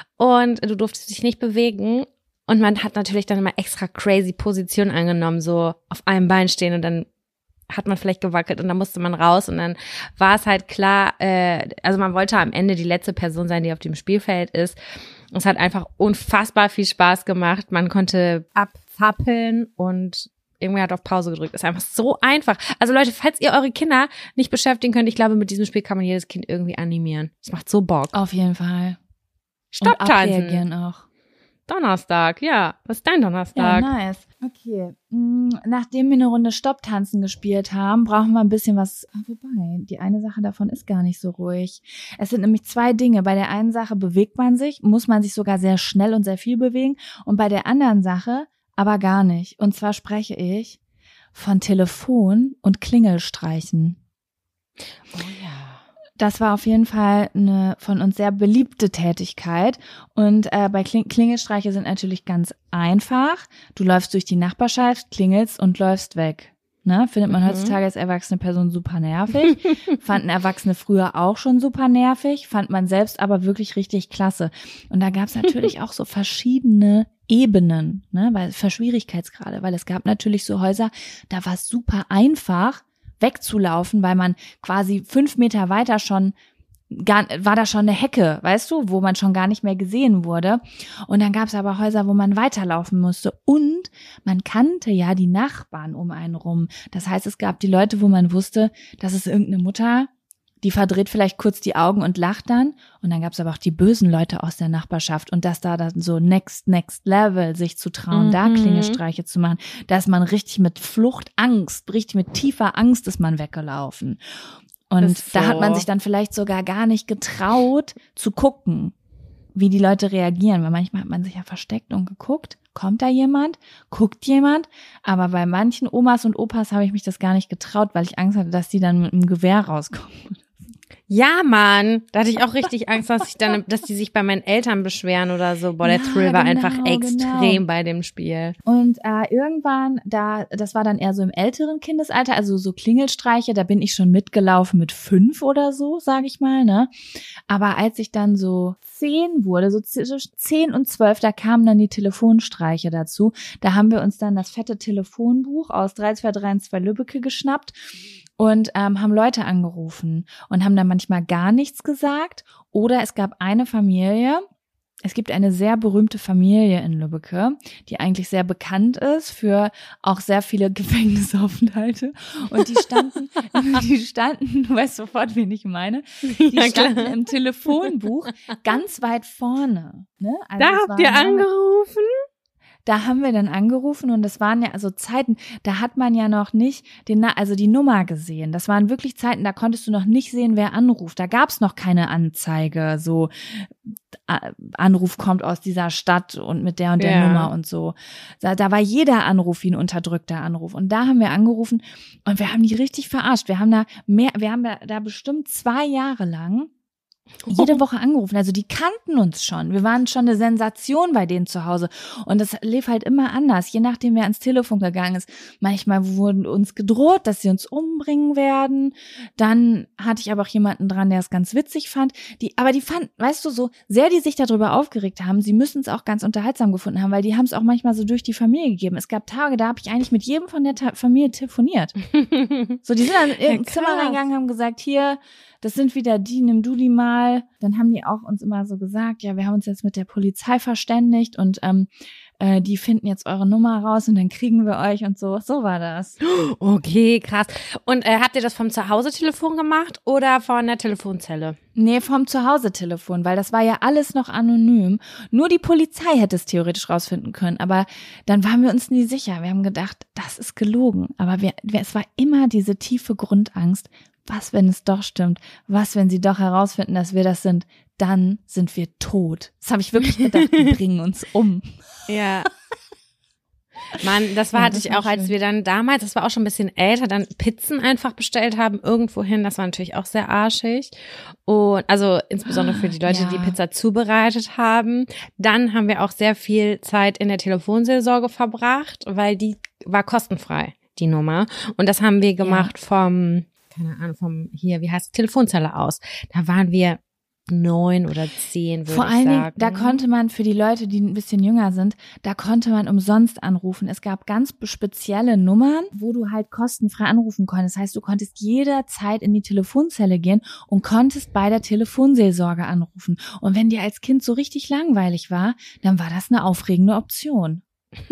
Und du durftest dich nicht bewegen. Und man hat natürlich dann immer extra crazy Positionen angenommen, so auf einem Bein stehen und dann hat man vielleicht gewackelt und dann musste man raus und dann war es halt klar, äh, also man wollte am Ende die letzte Person sein, die auf dem Spielfeld ist. Es hat einfach unfassbar viel Spaß gemacht. Man konnte abzappeln und irgendwer hat auf Pause gedrückt. Ist einfach so einfach. Also Leute, falls ihr eure Kinder nicht beschäftigen könnt, ich glaube, mit diesem Spiel kann man jedes Kind irgendwie animieren. Das macht so Bock. Auf jeden Fall. Stopptanzen. auch. Donnerstag, ja. Was ist dein Donnerstag? Ja, nice. Okay. Nachdem wir eine Runde Stopptanzen gespielt haben, brauchen wir ein bisschen was. Ah, wobei, die eine Sache davon ist gar nicht so ruhig. Es sind nämlich zwei Dinge. Bei der einen Sache bewegt man sich, muss man sich sogar sehr schnell und sehr viel bewegen. Und bei der anderen Sache aber gar nicht. Und zwar spreche ich von Telefon und Klingelstreichen. Oh ja. Das war auf jeden Fall eine von uns sehr beliebte Tätigkeit. Und äh, bei Kling- Klingelstreiche sind natürlich ganz einfach. Du läufst durch die Nachbarschaft, klingelst und läufst weg. Ne? Findet man mhm. heutzutage als erwachsene Person super nervig. Fanden Erwachsene früher auch schon super nervig, fand man selbst aber wirklich richtig klasse. Und da gab es natürlich auch so verschiedene Ebenen, ne? Weil für Schwierigkeitsgrade, weil es gab natürlich so Häuser, da war es super einfach, wegzulaufen, weil man quasi fünf Meter weiter schon, gar, war da schon eine Hecke, weißt du, wo man schon gar nicht mehr gesehen wurde. Und dann gab es aber Häuser, wo man weiterlaufen musste. Und man kannte ja die Nachbarn um einen rum. Das heißt, es gab die Leute, wo man wusste, das ist irgendeine Mutter, die verdreht vielleicht kurz die Augen und lacht dann. Und dann gab es aber auch die bösen Leute aus der Nachbarschaft. Und dass da dann so next, next level sich zu trauen, mhm. da Klingelstreiche zu machen, da ist man richtig mit Fluchtangst, richtig mit tiefer Angst ist man weggelaufen. Und so. Da hat man sich dann vielleicht sogar gar nicht getraut zu gucken, wie die Leute reagieren. Weil manchmal hat man sich ja versteckt und geguckt. Kommt da jemand? Guckt jemand? Aber bei manchen Omas und Opas habe ich mich das gar nicht getraut, weil ich Angst hatte, dass die dann mit einem Gewehr rauskommen. Ja, Mann, da hatte ich auch richtig Angst, dass ich dann, dass die sich bei meinen Eltern beschweren oder so. Boah, der ja, Thrill war genau, einfach extrem genau. bei dem Spiel. Und äh, irgendwann, da, das war dann eher so im älteren Kindesalter, also so Klingelstreiche, da bin ich schon mitgelaufen mit fünf oder so, sage ich mal, ne? Aber als ich dann so zehn wurde, so zwischen zehn und zwölf, da kamen dann die Telefonstreiche dazu. Da haben wir uns dann das fette Telefonbuch aus drei zwei drei zwei Lübbecke geschnappt. Und ähm, haben Leute angerufen und haben dann manchmal gar nichts gesagt. Oder es gab eine Familie, es gibt eine sehr berühmte Familie in Lübbecke, die eigentlich sehr bekannt ist für auch sehr viele Gefängnisaufenthalte. Und die standen, die standen, du weißt sofort, wen ich meine, die ja, standen klar. im Telefonbuch ganz weit vorne. Ne? Also da habt ihr angerufen? Da haben wir dann angerufen und das waren ja also Zeiten, da hat man ja noch nicht den, also die Nummer gesehen. Das waren wirklich Zeiten, da konntest du noch nicht sehen, wer anruft. Da gab es noch keine Anzeige, so Anruf kommt aus dieser Stadt und mit der und der ja. Nummer und so. Da, da war jeder Anruf wie ein unterdrückter Anruf. Und da haben wir angerufen und wir haben die richtig verarscht. Wir haben da mehr, wir haben da bestimmt zwei Jahre lang jede Woche angerufen. Also die kannten uns schon. Wir waren schon eine Sensation bei denen zu Hause. Und das lief halt immer anders, je nachdem, wer ans Telefon gegangen ist. Manchmal wurden uns gedroht, dass sie uns umbringen werden. Dann hatte ich aber auch jemanden dran, der es ganz witzig fand. Die, aber die fanden, weißt du, so sehr die sich darüber aufgeregt haben, sie müssen es auch ganz unterhaltsam gefunden haben, weil die haben es auch manchmal so durch die Familie gegeben. Es gab Tage, da habe ich eigentlich mit jedem von der Ta- Familie telefoniert. So, die sind dann in irgendein ja, Zimmer reingegangen, haben gesagt, hier, das sind wieder die, nimm du die mal. Dann haben die auch uns immer so gesagt, ja, wir haben uns jetzt mit der Polizei verständigt und ähm, äh, die finden jetzt eure Nummer raus und dann kriegen wir euch und so. So war das. Okay, krass. Und äh, habt ihr das vom Zuhause-Telefon gemacht oder von der Telefonzelle? Nee, vom Zuhause-Telefon, weil das war ja alles noch anonym. Nur die Polizei hätte es theoretisch rausfinden können, aber dann waren wir uns nie sicher. Wir haben gedacht, das ist gelogen. Aber wir, wir, es war immer diese tiefe Grundangst. Was, wenn es doch stimmt? Was, wenn sie doch herausfinden, dass wir das sind? Dann sind wir tot. Das habe ich wirklich gedacht, die bringen uns um. Ja. Mann, das war ja, hatte das ich auch, schön. Als wir dann damals, das war auch schon ein bisschen älter, dann Pizzen einfach bestellt haben, irgendwo hin. Das war natürlich auch sehr arschig. Und also insbesondere für die Leute, ja. die Pizza zubereitet haben. Dann haben wir auch sehr viel Zeit in der Telefonseelsorge verbracht, weil die war kostenfrei, die Nummer. Und das haben wir gemacht ja. vom... keine Ahnung, vom hier, wie heißt es, Telefonzelle aus. Da waren wir neun oder zehn, würde Vor ich allen Dingen, sagen. da konnte man für die Leute, die ein bisschen jünger sind, da konnte man umsonst anrufen. Es gab ganz spezielle Nummern, wo du halt kostenfrei anrufen konntest. Das heißt, du konntest jederzeit in die Telefonzelle gehen und konntest bei der Telefonseelsorge anrufen. Und wenn dir als Kind so richtig langweilig war, dann war das eine aufregende Option.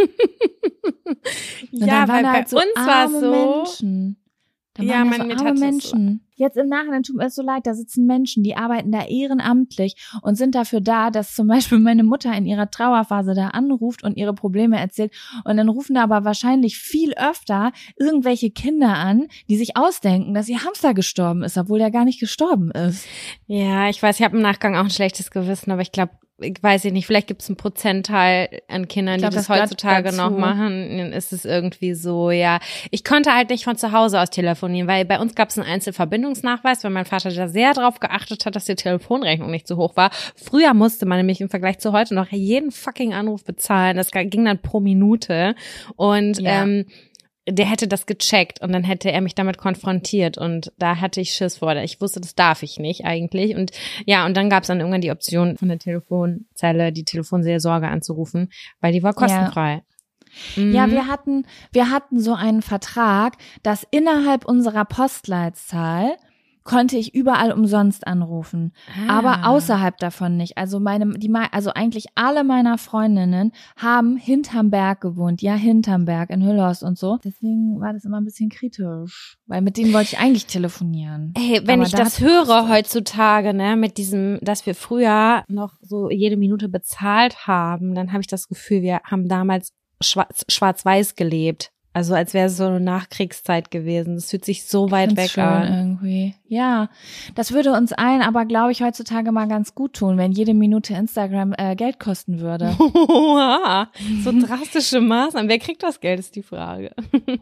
Ja, weil bei halt so uns war es arme so. Menschen. Da Ja, waren mein ja so mir arme tat es Menschen. Jetzt im Nachhinein tut mir es so leid, da sitzen Menschen, die arbeiten da ehrenamtlich und sind dafür da, dass zum Beispiel meine Mutter in ihrer Trauerphase da anruft und ihre Probleme erzählt. Und dann rufen da aber wahrscheinlich viel öfter irgendwelche Kinder an, die sich ausdenken, dass ihr Hamster gestorben ist, obwohl der gar nicht gestorben ist. Ja, ich weiß, ich habe im Nachgang auch ein schlechtes Gewissen, aber ich glaube, ich weiß ich nicht, vielleicht gibt es einen Prozentteil an Kindern, Ich glaub, die das, das gehört heutzutage dazu. noch machen. Dann ist es irgendwie so, ja. Ich konnte halt nicht von zu Hause aus telefonieren, weil bei uns gab es einen Einzelverbindungsnachweis, weil mein Vater da sehr drauf geachtet hat, dass die Telefonrechnung nicht so hoch war. Früher musste man nämlich im Vergleich zu heute noch jeden fucking Anruf bezahlen. Das ging dann pro Minute. Und Ja. ähm, der hätte das gecheckt und dann hätte er mich damit konfrontiert und da hatte ich Schiss vor. Ich wusste, das darf ich nicht eigentlich. Und ja, und dann gab es dann irgendwann die Option von der Telefonzelle, die Telefonseelsorge anzurufen, weil die war kostenfrei. Ja. Mhm. Ja, wir hatten, wir hatten so einen Vertrag, dass innerhalb unserer Postleitzahl konnte ich überall umsonst anrufen, Ah. aber außerhalb davon nicht. Also meine, die, also eigentlich alle meiner Freundinnen haben hinterm Berg gewohnt, ja hinterm Berg in Hüllhorst und so. Deswegen war das immer ein bisschen kritisch, weil mit denen wollte ich eigentlich telefonieren. Hey, wenn Aber ich da das hat's höre gekostet. heutzutage, ne, mit diesem, dass wir früher noch so jede Minute bezahlt haben, dann habe ich das Gefühl, wir haben damals schwarz, schwarz-weiß gelebt. Also als wäre es so eine Nachkriegszeit gewesen. Das fühlt sich so weit Ganz weg schön an. irgendwie. Ja, das würde uns allen aber, glaube ich, heutzutage mal ganz gut tun, wenn jede Minute Instagram äh, Geld kosten würde. Oha, so drastische Maßnahmen. Wer kriegt das Geld, ist die Frage.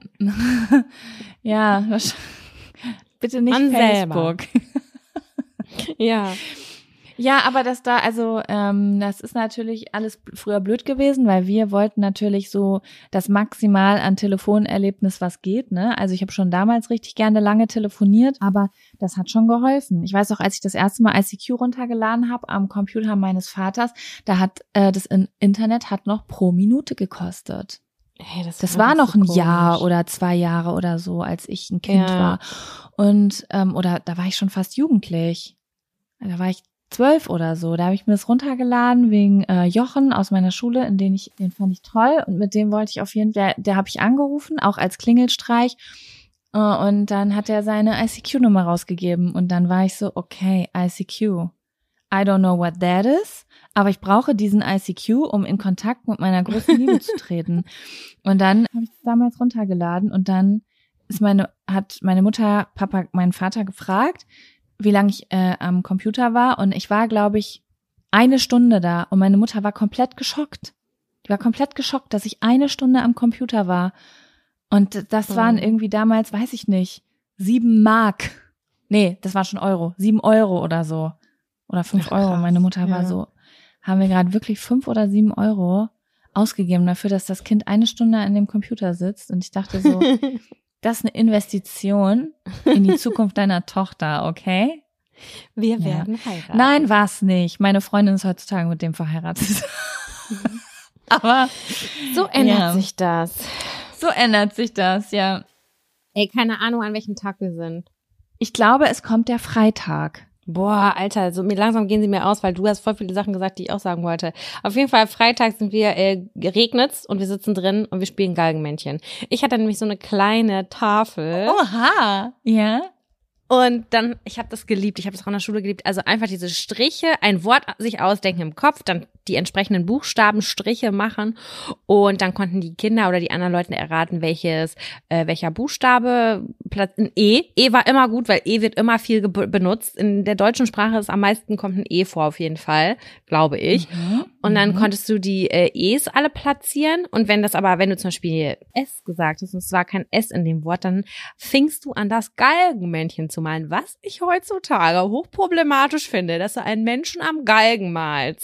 Ja, wahrsch- bitte nicht Man selber. Facebook. Ja. Ja, aber das da, also ähm, das ist natürlich alles früher blöd gewesen, weil wir wollten natürlich so das Maximal an Telefonerlebnis, was geht, ne? Also ich habe schon damals richtig gerne lange telefoniert, aber das hat schon geholfen. Ich weiß auch, als ich das erste Mal I C Q runtergeladen habe am Computer meines Vaters, da hat äh, das in- Internet hat noch pro Minute gekostet. Hey, das Das war war noch so ein komisch. Jahr oder zwei Jahre oder so, als ich ein Kind Ja. war. Und ähm, oder da war ich schon fast jugendlich. Da war ich zwölf oder so. Da habe ich mir das runtergeladen wegen äh, Jochen aus meiner Schule, in den ich, den fand ich toll und mit dem wollte ich auf jeden Fall, der, der habe ich angerufen, auch als Klingelstreich. Äh, und dann hat er seine I C Q-Nummer rausgegeben und dann war ich so, okay, I C Q. I don't know what that is, aber ich brauche diesen I C Q, um in Kontakt mit meiner großen Liebe zu treten. Und dann habe ich das damals runtergeladen und dann ist meine, hat meine Mutter, Papa, meinen Vater gefragt, wie lange ich äh, am Computer war und ich war, glaube ich, eine Stunde da und meine Mutter war komplett geschockt. Die war komplett geschockt, dass ich eine Stunde am Computer war und das waren Mhm. irgendwie damals, weiß ich nicht, sieben Mark. Nee, das war schon Euro, sieben Euro oder so oder fünf Ach, Euro. krass. Meine Mutter war Ja. so, haben wir gerade wirklich fünf oder sieben Euro ausgegeben dafür, dass das Kind eine Stunde an dem Computer sitzt und ich dachte so, das ist eine Investition in die Zukunft deiner Tochter, okay? Wir Ja. werden heiraten. Nein, war's nicht. Meine Freundin ist heutzutage mit dem verheiratet. Aber So ändert Ja. sich das. so ändert sich das, ja. Ey, keine Ahnung, an welchem Tag wir sind. Ich glaube, es kommt der Freitag. Boah, Alter, so mir langsam gehen sie mir aus, weil du hast voll viele Sachen gesagt, die ich auch sagen wollte. Auf jeden Fall, Freitag sind wir, äh, regnet's und wir sitzen drin und wir spielen Galgenmännchen. Ich hatte nämlich so eine kleine Tafel. Oha, ja. Und dann, ich habe das geliebt, ich habe das auch in der Schule geliebt, also einfach diese Striche, ein Wort sich ausdenken im Kopf, dann die entsprechenden Buchstaben, Striche machen und dann konnten die Kinder oder die anderen Leute erraten, welches, äh, welcher Buchstabe, Platz, ein E, E war immer gut, weil E wird immer viel ge- benutzt, in der deutschen Sprache ist am meisten, kommt ein E vor auf jeden Fall, glaube ich. Mhm. Und dann Mhm. konntest du die äh, E's alle platzieren und wenn das aber, wenn du zum Beispiel S gesagt hast und es war kein S in dem Wort, dann fingst du an, das Galgenmännchen zu malen, was ich heutzutage hochproblematisch finde, dass du einen Menschen am Galgen malst.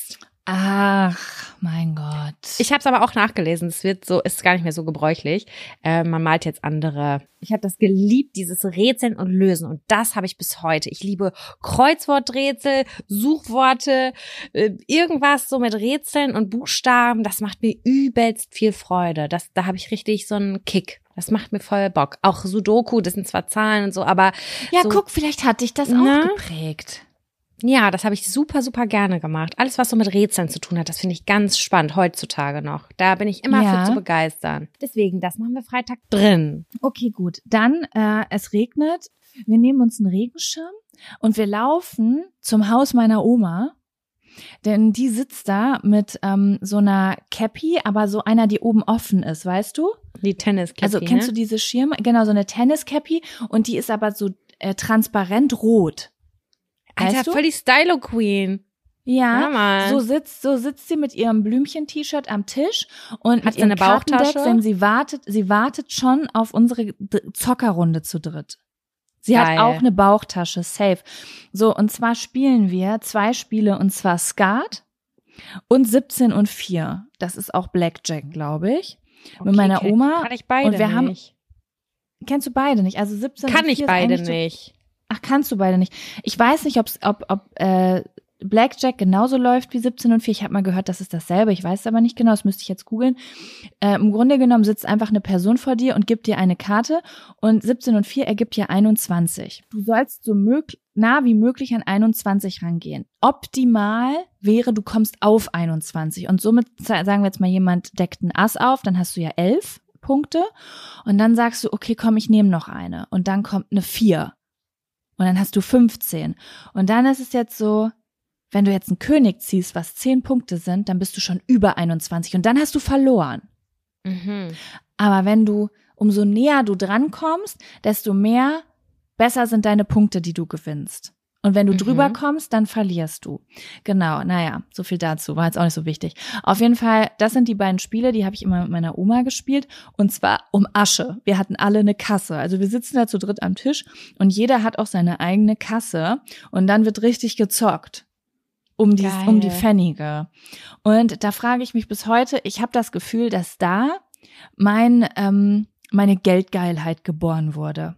Ach, mein Gott. Ich habe es aber auch nachgelesen. Es wird so, ist gar nicht mehr so gebräuchlich. Äh, man malt jetzt andere. Ich habe das geliebt, dieses Rätseln und Lösen. Und das habe ich bis heute. Ich liebe Kreuzworträtsel, Suchworte, äh, irgendwas so mit Rätseln und Buchstaben. Das macht mir übelst viel Freude. Das, da habe ich richtig so einen Kick. Das macht mir voll Bock. Auch Sudoku, das sind zwar Zahlen und so, aber Ja, so, guck, vielleicht hat dich das auch ne? geprägt. Ja, das habe ich super, super gerne gemacht. Alles, was so mit Rätseln zu tun hat, das finde ich ganz spannend heutzutage noch. Da bin ich immer Ja. für zu begeistern. Deswegen, das machen wir Freitag drin. Okay, gut. Dann, äh, es regnet. Wir nehmen uns einen Regenschirm und wir laufen zum Haus meiner Oma. Denn die sitzt da mit ähm, so einer Cappy, aber so einer, die oben offen ist, weißt du? Die Tenniscappy, Also kennst ne? du diese Schirme? Genau, so eine Tenniscappy und die ist aber so äh, transparent rot. Alter, Weißt du? voll die Stylo-Queen. Ja, Ja, Mann. so sitzt, so sitzt sie mit ihrem Blümchen-T-Shirt am Tisch und Hat mit sie ihrem eine Bauchtasche? Kartendeck, denn sie wartet, sie wartet schon auf unsere D- Zockerrunde zu dritt. Sie Geil. hat auch eine Bauchtasche, safe. So, und zwar spielen wir zwei Spiele, und zwar Skat und siebzehn und vier. Das ist auch Blackjack, glaube ich. Okay, mit meiner kenn- Oma. Kann ich beide und wir haben- nicht. Kennst du beide nicht? Also siebzehn Kann und ich vier ist beide eigentlich so- nicht. Ach, kannst du beide nicht. Ich weiß nicht, ob's, ob ob äh, Blackjack genauso läuft wie siebzehn und vier. Ich habe mal gehört, das ist dasselbe. Ich weiß es aber nicht genau, das müsste ich jetzt googeln. Äh, Im Grunde genommen sitzt einfach eine Person vor dir und gibt dir eine Karte und siebzehn und vier ergibt dir einundzwanzig. Du sollst so mög- nah wie möglich an einundzwanzig rangehen. Optimal wäre, du kommst auf einundzwanzig und somit sagen wir jetzt mal, jemand deckt ein Ass auf, dann hast du ja elf Punkte und dann sagst du, okay, komm, ich nehme noch eine und dann kommt eine vier. Und dann hast du fünfzehn. Und dann ist es jetzt so, wenn du jetzt einen König ziehst, was zehn Punkte sind, dann bist du schon über einundzwanzig. Und dann hast du verloren. Mhm. Aber wenn du, umso näher du drankommst, desto mehr, besser sind deine Punkte, die du gewinnst. Und wenn du Mhm. drüber kommst, dann verlierst du. Genau, naja, so viel dazu, war jetzt auch nicht so wichtig. Auf jeden Fall, das sind die beiden Spiele, die habe ich immer mit meiner Oma gespielt. Und zwar um Asche. Wir hatten alle eine Kasse. Also wir sitzen da zu dritt am Tisch und jeder hat auch seine eigene Kasse. Und dann wird richtig gezockt. Um die, Geil. um die Pfennige. Und da frage ich mich bis heute, ich habe das Gefühl, dass da mein, ähm, meine Geldgeilheit geboren wurde.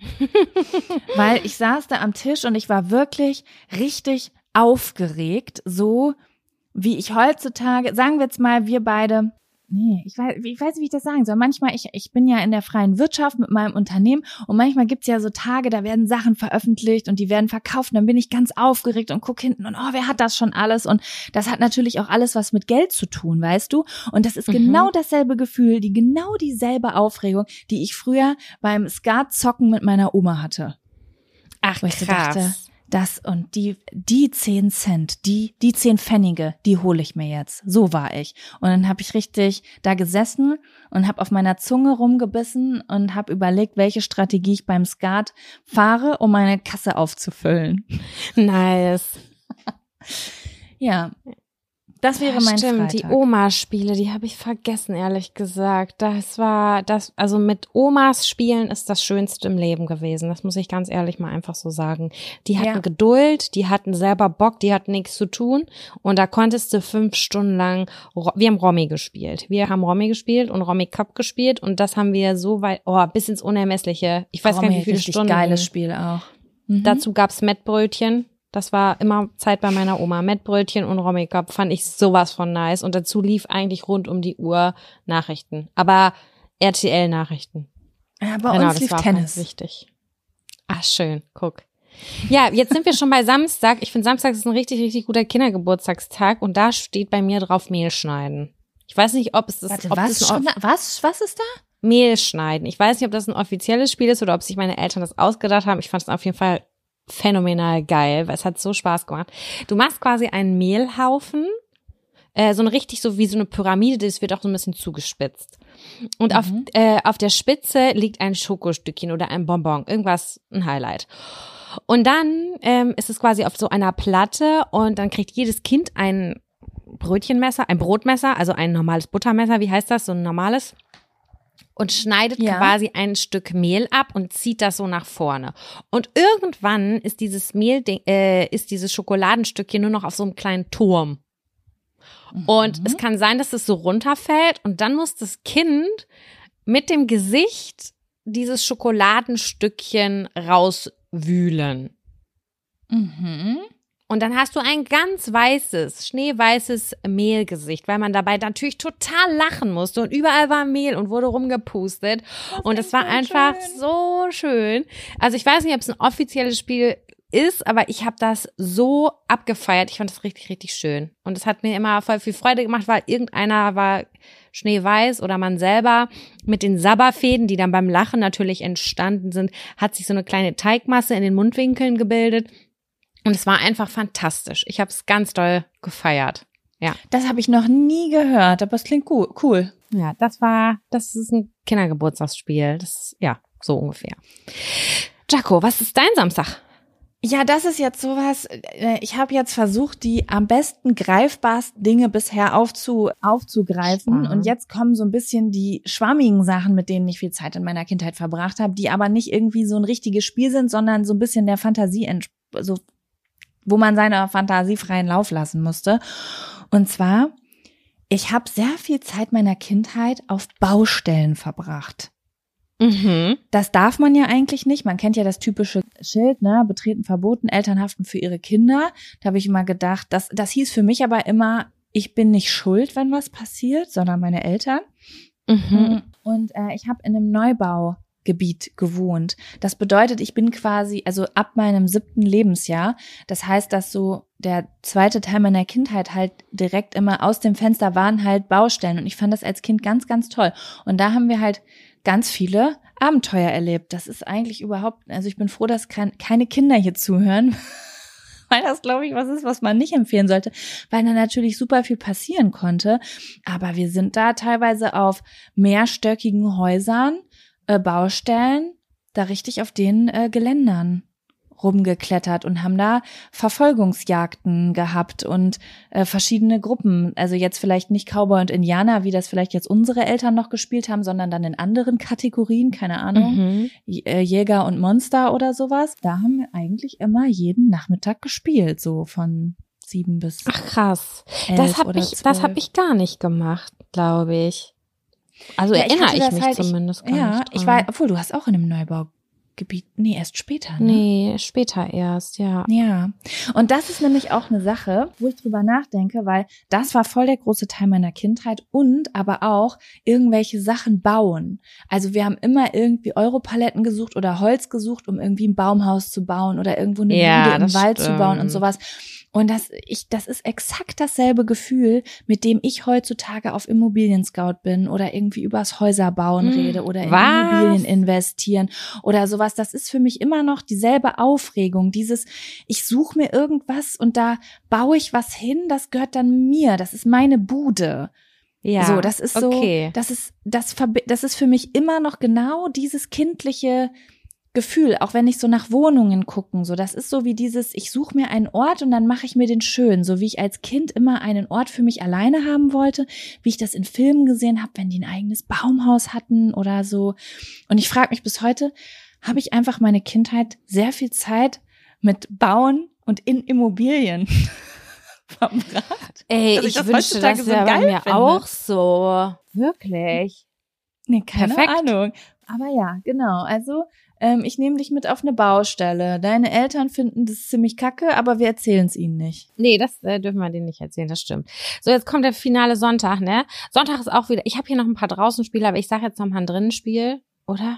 Weil ich saß da am Tisch und ich war wirklich richtig aufgeregt, so wie ich heutzutage, sagen wir jetzt mal, wir beide, nee, ich weiß, ich weiß nicht, wie ich das sagen soll. Manchmal, ich, ich bin ja in der freien Wirtschaft mit meinem Unternehmen und manchmal gibt's ja so Tage, da werden Sachen veröffentlicht und die werden verkauft und dann bin ich ganz aufgeregt und guck hinten und oh, wer hat das schon alles? Und das hat natürlich auch alles was mit Geld zu tun, weißt du? Und das ist Mhm. genau dasselbe Gefühl, die genau dieselbe Aufregung, die ich früher beim Skat-Zocken mit meiner Oma hatte. Ach, Wo ich so krass. dachte, das und die, die zehn Cent, die, die zehn Pfennige, die hole ich mir jetzt. So war ich. Und dann habe ich richtig da gesessen und habe auf meiner Zunge rumgebissen und habe überlegt, welche Strategie ich beim Skat fahre, um meine Kasse aufzufüllen. Nice. Ja, das wäre Ja, mein stimmt, Freitag. die Oma-Spiele, die habe ich vergessen, ehrlich gesagt. Das war das, also mit Omas spielen ist das Schönste im Leben gewesen. Das muss ich ganz ehrlich mal einfach so sagen. Die hatten Ja. Geduld, die hatten selber Bock, die hatten nichts zu tun. Und da konntest du fünf Stunden lang, Ro- wir haben Romy gespielt. Wir haben Romy gespielt und Romy Cup gespielt. Und das haben wir so weit, oh, bis ins Unermessliche. Ich weiß gar nicht, wie viele richtig Stunden. geiles Spiel auch. Mhm. Dazu gab's Mettbrötchen. Das war immer Zeit bei meiner Oma. Mettbrötchen und Romy Cup fand ich sowas von nice. Und dazu lief eigentlich rund um die Uhr Nachrichten. Aber R T L-Nachrichten. Ja, bei Genau, uns das lief war auch Tennis. ganz wichtig. Ach, schön. Guck. Ja, jetzt sind wir schon bei Samstag. Ich finde, Samstag ist ein richtig, richtig guter Kindergeburtstagstag. Und da steht bei mir drauf Mehl schneiden. Ich weiß nicht, ob es das, Warte, ob was, das ein schon, was, was ist da? Mehl schneiden. Ich weiß nicht, ob das ein offizielles Spiel ist oder ob sich meine Eltern das ausgedacht haben. Ich fand es auf jeden Fall phänomenal geil, weil es hat so Spaß gemacht. Du machst quasi einen Mehlhaufen, äh, so eine richtig so wie so eine Pyramide, das wird auch so ein bisschen zugespitzt. Und Mhm. auf, äh, auf der Spitze liegt ein Schokostückchen oder ein Bonbon, irgendwas, ein Highlight. Und dann ähm, ist es quasi auf so einer Platte und dann kriegt jedes Kind ein Brötchenmesser, ein Brotmesser, also ein normales Buttermesser, wie heißt das, so ein normales, und schneidet Ja. quasi ein Stück Mehl ab und zieht das so nach vorne. Und irgendwann ist dieses Mehl, äh, ist dieses Schokoladenstückchen nur noch auf so einem kleinen Turm. Und mhm. es kann sein, dass es so runterfällt und dann muss das Kind mit dem Gesicht dieses Schokoladenstückchen rauswühlen. Mhm. Und dann hast du ein ganz weißes, schneeweißes Mehlgesicht, weil man dabei natürlich total lachen musste und überall war Mehl und wurde rumgepustet. Das und es war so einfach schön. so schön. Also ich weiß nicht, ob es ein offizielles Spiel ist, aber ich habe das so abgefeiert. Ich fand das richtig, richtig schön. Und es hat mir immer voll viel Freude gemacht, weil irgendeiner war schneeweiß oder man selber mit den Sabberfäden, die dann beim Lachen natürlich entstanden sind, hat sich so eine kleine Teigmasse in den Mundwinkeln gebildet. Und es war einfach fantastisch. Ich habe es ganz doll gefeiert. Ja. Das habe ich noch nie gehört, aber es klingt cool. cool. Ja, das war, das ist ein Kindergeburtstagsspiel. Das ist, ja, so ungefähr. Jaco, was ist dein Samstag? Ja, das ist jetzt sowas, ich habe jetzt versucht, die am besten greifbarsten Dinge bisher aufzu, aufzugreifen. Und jetzt kommen so ein bisschen die schwammigen Sachen, mit denen ich viel Zeit in meiner Kindheit verbracht habe, die aber nicht irgendwie so ein richtiges Spiel sind, sondern so ein bisschen der Fantasie, so wo man seine Fantasie freien Lauf lassen musste. Und zwar, ich habe sehr viel Zeit meiner Kindheit auf Baustellen verbracht. Mhm. Das darf man ja eigentlich nicht. Man kennt ja das typische Schild, ne, betreten verboten, Eltern haften für ihre Kinder. Da habe ich immer gedacht, das, das hieß für mich aber immer, ich bin nicht schuld, wenn was passiert, sondern meine Eltern. Mhm. Und äh, ich habe in einem Neubaugebiet gewohnt. Das bedeutet, ich bin quasi, also ab meinem siebten Lebensjahr, das heißt, dass so der zweite Teil meiner Kindheit halt direkt immer aus dem Fenster waren halt Baustellen. Und ich fand das als Kind ganz, ganz toll. Und da haben wir halt ganz viele Abenteuer erlebt. Das ist eigentlich überhaupt, also ich bin froh, dass kein, keine Kinder hier zuhören, weil das, glaube ich, was ist, was man nicht empfehlen sollte, weil da natürlich super viel passieren konnte. Aber wir sind da teilweise auf mehrstöckigen Häusern, äh, Baustellen, da richtig auf den äh, Geländern rumgeklettert und haben da Verfolgungsjagden gehabt und äh, verschiedene Gruppen, also jetzt vielleicht nicht Cowboy und Indianer, wie das vielleicht jetzt unsere Eltern noch gespielt haben, sondern dann in anderen Kategorien, keine Ahnung, Mhm. Jäger und Monster oder sowas. Da haben wir eigentlich immer jeden Nachmittag gespielt, so von sieben bis Ach krass, elf das habe oder ich, zwölf. das habe ich gar nicht gemacht, glaube ich. Also Ja, ich erinnere hatte ich, das mich halt, ich- zumindest gar Ja, nicht dran. ich war, obwohl du hast auch in einem Neubaugebiet, nee, erst später, ne? Nee, später erst, ja. Ja, und das ist nämlich auch eine Sache, wo ich drüber nachdenke, weil das war voll der große Teil meiner Kindheit und aber auch irgendwelche Sachen bauen. Also wir haben immer irgendwie Europaletten gesucht oder Holz gesucht, um irgendwie ein Baumhaus zu bauen oder irgendwo eine Ja, Bude im das Wald zu bauen und stimmt. sowas. Und das, ich, das ist exakt dasselbe Gefühl, mit dem ich heutzutage auf Immobilien-Scout bin oder irgendwie übers Häuserbauen Hm, rede oder in was? Immobilien investieren oder sowas. Das ist für mich immer noch dieselbe Aufregung. Dieses, ich suche mir irgendwas und da baue ich was hin, das gehört dann mir. Das ist meine Bude. Ja, So, das ist so, okay. das ist, das, verbi- das ist für mich immer noch genau dieses kindliche Gefühl, auch wenn ich so nach Wohnungen gucken, so, das ist so wie dieses, ich suche mir einen Ort und dann mache ich mir den schön, so wie ich als Kind immer einen Ort für mich alleine haben wollte, wie ich das in Filmen gesehen habe, wenn die ein eigenes Baumhaus hatten oder so. Und ich frage mich bis heute, habe ich einfach meine Kindheit sehr viel Zeit mit Bauen und in Immobilien verbracht? Ey, dass ich ich das wünschte, heutzutage das so wäre bei geil mir finde. auch so. Wirklich. Nee, keine Perfekt. Ahnung. Aber ja, genau. Also ähm, ich nehme dich mit auf eine Baustelle. Deine Eltern finden das ziemlich kacke, aber wir erzählen es ihnen nicht. Nee, das äh, dürfen wir denen nicht erzählen, das stimmt. So, jetzt kommt der finale Sonntag, ne? Sonntag ist auch wieder, ich habe hier noch ein paar Draußenspiele, aber ich sage jetzt noch mal ein Drinnenspiel, oder?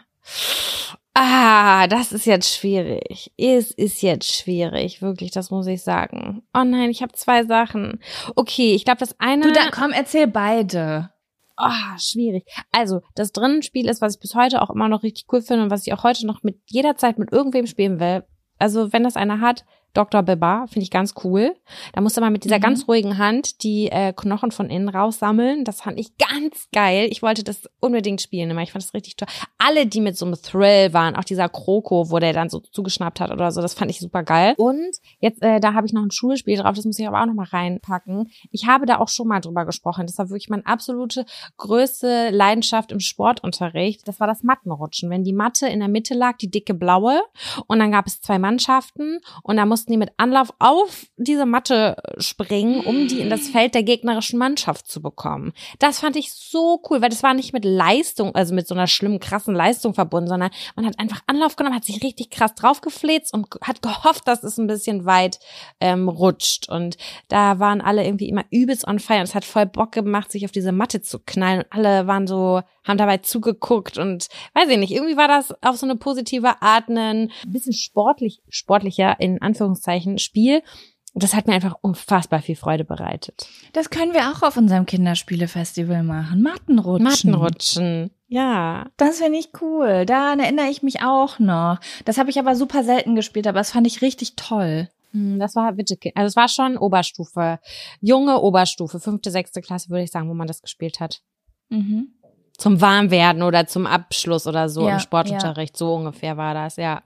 Ah, das ist jetzt schwierig. Es ist jetzt schwierig, wirklich, das muss ich sagen. Oh nein, ich habe zwei Sachen. Okay, ich glaube, das eine... Du, da komm, erzähl beide. Ah, schwierig. Also, das Drinnenspiel ist, was ich bis heute auch immer noch richtig cool finde und was ich auch heute noch mit jederzeit mit irgendwem spielen will. Also, wenn das einer hat, Doktor Biber, finde ich ganz cool. Da musste man mit dieser Mhm. ganz ruhigen Hand die äh, Knochen von innen raussammeln. Das fand ich ganz geil. Ich wollte das unbedingt spielen immer. Ich fand das richtig toll. Alle, die mit so einem Thrill waren, auch dieser Kroko, wo der dann so zugeschnappt hat oder so, das fand ich super geil. Und jetzt, äh, da habe ich noch ein Schulspiel drauf, das muss ich aber auch noch mal reinpacken. Ich habe da auch schon mal drüber gesprochen. Das war wirklich meine absolute größte Leidenschaft im Sportunterricht. Das war das Mattenrutschen. Wenn die Matte in der Mitte lag, die dicke blaue, und dann gab es zwei Mannschaften und da musste mussten die mit Anlauf auf diese Matte springen, um die in das Feld der gegnerischen Mannschaft zu bekommen. Das fand ich so cool, weil das war nicht mit Leistung, also mit so einer schlimmen, krassen Leistung verbunden, sondern man hat einfach Anlauf genommen, hat sich richtig krass draufgefläzt und hat gehofft, dass es ein bisschen weit ähm, rutscht. Und da waren alle irgendwie immer übelst on fire. Und es hat voll Bock gemacht, sich auf diese Matte zu knallen. Und alle waren so, haben dabei zugeguckt und weiß ich nicht, irgendwie war das auf so eine positive Art ein bisschen sportlich, sportlicher, in Anführungszeichen, Spiel. Und das hat mir einfach unfassbar viel Freude bereitet. Das können wir auch auf unserem Kinderspiele-Festival machen. Mattenrutschen. Mattenrutschen, ja. Das finde ich cool. Daran erinnere ich mich auch noch. Das habe ich aber super selten gespielt, aber das fand ich richtig toll. Das war Wittekind. Also es war schon Oberstufe. Junge Oberstufe, fünfte, sechste Klasse, würde ich sagen, wo man das gespielt hat. Mhm. Zum Warmwerden oder zum Abschluss oder so ja, im Sportunterricht. Ja. So ungefähr war das, ja.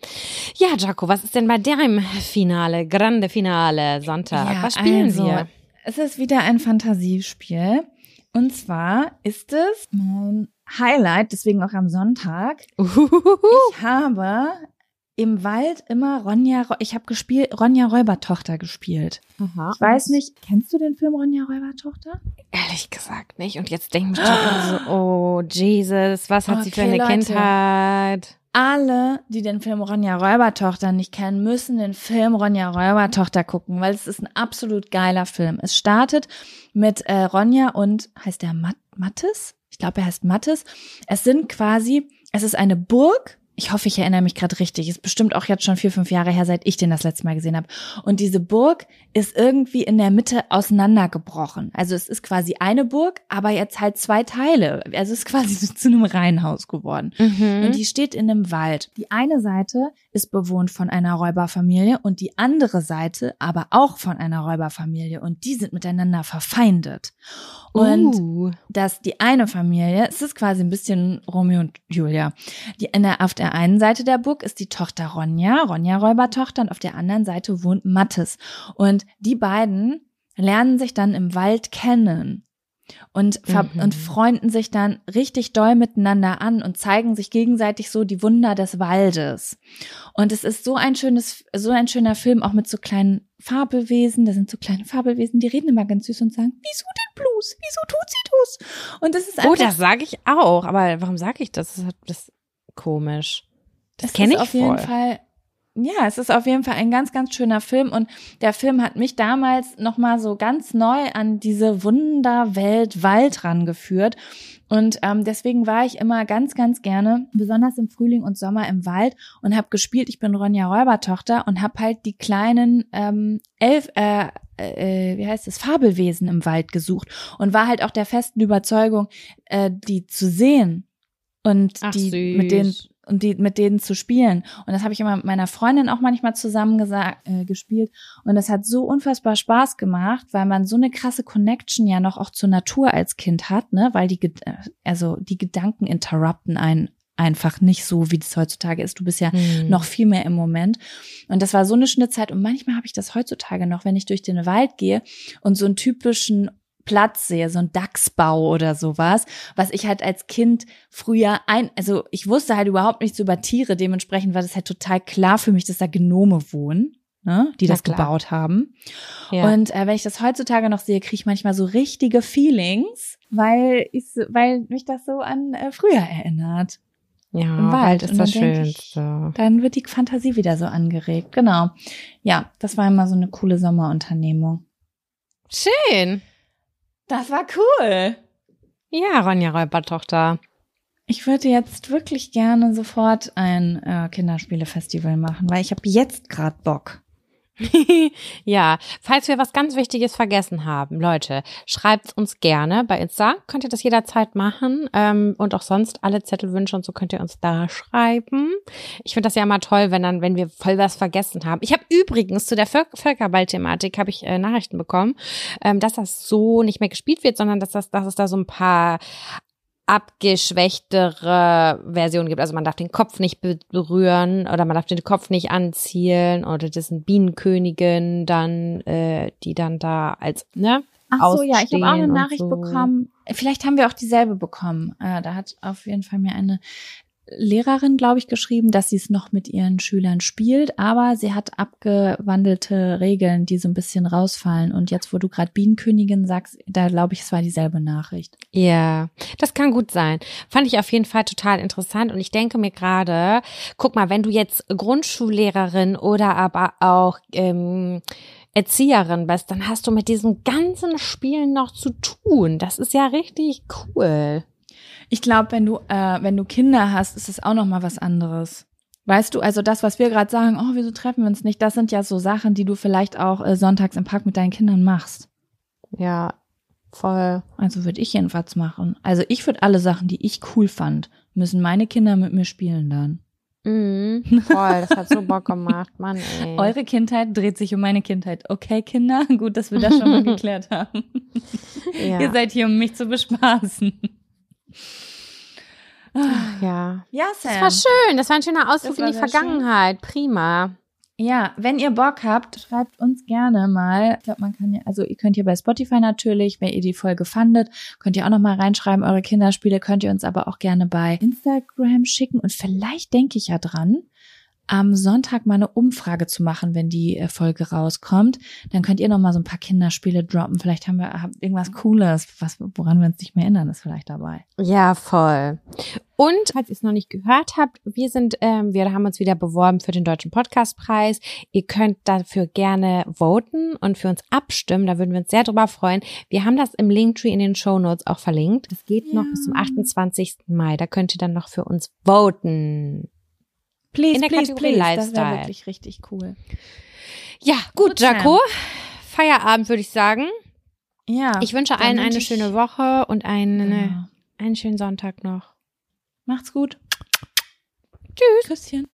Ja, Jaco, was ist denn bei deinem Finale, Grande Finale, Sonntag? Ja, was spielen also, wir? Es ist wieder ein Fantasiespiel. Und zwar ist es mein Highlight, deswegen auch am Sonntag. Uhuhuhu. Ich habe im Wald immer Ronja, ich habe gespielt, Ronja Räubertochter gespielt. Aha. Ich weiß nicht, kennst du den Film Ronja Räubertochter? Ehrlich gesagt nicht. Und jetzt denke ich mir so, oh Jesus, was hat okay, sie für eine Leute. Kindheit? Alle, die den Film Ronja Räubertochter nicht kennen, müssen den Film Ronja Räubertochter gucken, weil es ist ein absolut geiler Film. Es startet mit äh, Ronja und, heißt der Mat- Mattes? Ich glaube, er heißt Mattes. Es sind quasi, es ist eine Burg. Ich hoffe, ich erinnere mich gerade richtig. Ist bestimmt auch jetzt schon vier, fünf Jahre her, seit ich den das letzte Mal gesehen habe. Und diese Burg ist irgendwie in der Mitte auseinandergebrochen. Also es ist quasi eine Burg, aber jetzt halt zwei Teile. Also es ist quasi so zu einem Reihenhaus geworden. Mhm. Und die steht in einem Wald. Die eine Seite ist bewohnt von einer Räuberfamilie und die andere Seite aber auch von einer Räuberfamilie. Und die sind miteinander verfeindet. Und uh. dass die eine Familie, es ist quasi ein bisschen Romeo und Julia. Die in der, auf der einen Seite der Burg ist die Tochter Ronja, Ronja Räubertochter, und auf der anderen Seite wohnt Mattes. Und die beiden lernen sich dann im Wald kennen und, ver- Mhm. und freunden sich dann richtig doll miteinander an und zeigen sich gegenseitig so die Wunder des Waldes. Und es ist so ein schönes, so ein schöner Film, auch mit so kleinen Fabelwesen. Da sind so kleine Fabelwesen, die reden immer ganz süß und sagen, wieso denn bloß? Wieso tut sie das? Und das ist einfach... Oh, das sage ich auch. Aber warum sage ich das? Das ist, das ist komisch. Das kenne ich auf voll. jeden Fall, ja, es ist auf jeden Fall ein ganz, ganz schöner Film. Und der Film hat mich damals nochmal so ganz neu an diese Wunderwelt Wald rangeführt. Und ähm, deswegen war ich immer ganz, ganz gerne, besonders im Frühling und Sommer im Wald und habe gespielt. Ich bin Ronja Räubertochter und habe halt die kleinen ähm, elf, äh, äh, wie heißt es, Fabelwesen im Wald gesucht und war halt auch der festen Überzeugung, äh, die zu sehen und Ach, die süß. mit denen und die mit denen zu spielen. Und das habe ich immer mit meiner Freundin auch manchmal zusammen gesagt, äh, gespielt. Und das hat so unfassbar Spaß gemacht, weil man so eine krasse Connection ja noch auch zur Natur als Kind hat, ne? Weil die, also die Gedanken interrupten einen einfach nicht so, wie das heutzutage ist. Du bist ja Hm. noch viel mehr im Moment. Und das war so eine schöne Zeit. Und manchmal habe ich das heutzutage noch, wenn ich durch den Wald gehe und so einen typischen Platz sehe, so ein Dachsbau oder sowas, was ich halt als Kind früher ein, also ich wusste halt überhaupt nichts über Tiere, dementsprechend war das halt total klar für mich, dass da Gnome wohnen, ne, die Na das klar. gebaut haben. Ja. Und äh, wenn ich das heutzutage noch sehe, kriege ich manchmal so richtige Feelings, weil ich, so- weil mich das so an äh, früher erinnert. Ja, im Wald. Wald ist Und das dann denk ich, Schönste. Dann wird die Fantasie wieder so angeregt, genau. Ja, das war immer so eine coole Sommerunternehmung. Schön. Das war cool. Ja, Ronja Räubertochter. Ich würde jetzt wirklich gerne sofort ein äh, Kinderspielefestival machen, weil ich habe jetzt gerade Bock. Ja, falls wir was ganz Wichtiges vergessen haben, Leute, schreibt uns gerne bei Insta. Könnt ihr das jederzeit machen. Ähm, und auch sonst alle Zettelwünsche und so könnt ihr uns da schreiben. Ich finde das ja immer toll, wenn dann, wenn wir voll was vergessen haben. Ich habe übrigens zu der Völk- Völkerball-Thematik habe ich äh, Nachrichten bekommen, ähm, dass das so nicht mehr gespielt wird, sondern dass das, dass es da so ein paar abgeschwächtere Version gibt. Also man darf den Kopf nicht berühren oder man darf den Kopf nicht anzielen oder das sind Bienenkönigin dann, äh, die dann da als, ne? Ach so, ja, ich habe auch eine ausstehen und Nachricht so. bekommen. Vielleicht haben wir auch dieselbe bekommen. Äh, da hat auf jeden Fall mir eine Lehrerin, glaube ich, geschrieben, dass sie es noch mit ihren Schülern spielt, aber sie hat abgewandelte Regeln, die so ein bisschen rausfallen. Und jetzt, wo du gerade Bienenkönigin sagst, da glaube ich, es war dieselbe Nachricht. Ja, das kann gut sein. Fand ich auf jeden Fall total interessant. Und ich denke mir gerade, guck mal, wenn du jetzt Grundschullehrerin oder aber auch ähm, Erzieherin bist, dann hast du mit diesen ganzen Spielen noch zu tun. Das ist ja richtig cool. Ich glaube, wenn du äh, wenn du Kinder hast, ist es auch noch mal was anderes. Weißt du, also das, was wir gerade sagen, oh, wieso treffen wir uns nicht, das sind ja so Sachen, die du vielleicht auch äh, sonntags im Park mit deinen Kindern machst. Ja, voll. Also würde ich jedenfalls machen. Also ich würde alle Sachen, die ich cool fand, müssen meine Kinder mit mir spielen dann. Mhm, voll, das hat so Bock gemacht, Mann, ey. Eure Kindheit dreht sich um meine Kindheit. Okay, Kinder, gut, dass wir das schon mal geklärt haben. Ja. Ihr seid hier, um mich zu bespaßen. Ach, ja. Ja, Sam. Das war schön. Das war ein schöner Ausflug in die Vergangenheit. Schön. Prima. Ja, wenn ihr Bock habt, schreibt uns gerne mal. Ich glaube, man kann ja, also ihr könnt hier bei Spotify natürlich, wenn ihr die Folge fandet, könnt ihr auch noch mal reinschreiben, eure Kinderspiele, könnt ihr uns aber auch gerne bei Instagram schicken. Und vielleicht denke ich ja dran, am Sonntag mal eine Umfrage zu machen, wenn die Folge rauskommt. Dann könnt ihr noch mal so ein paar Kinderspiele droppen. Vielleicht haben wir haben irgendwas Cooles, was, woran wir uns nicht mehr erinnern, ist vielleicht dabei. Ja, voll. Und, falls ihr es noch nicht gehört habt, wir sind, ähm, wir haben uns wieder beworben für den Deutschen Podcastpreis. Ihr könnt dafür gerne voten und für uns abstimmen. Da würden wir uns sehr drüber freuen. Wir haben das im Linktree in den Shownotes auch verlinkt. Das geht ja noch bis zum achtundzwanzigsten Mai. Da könnt ihr dann noch für uns voten. Please, in der please, Kategorie please. Lifestyle. Das wäre wirklich richtig cool. Ja, gut, gut Jaco. Feierabend, würde ich sagen. Ja. Ich wünsche allen eine ich... schöne Woche und eine, genau. einen schönen Sonntag noch. Macht's gut. Tschüss. Küsschen.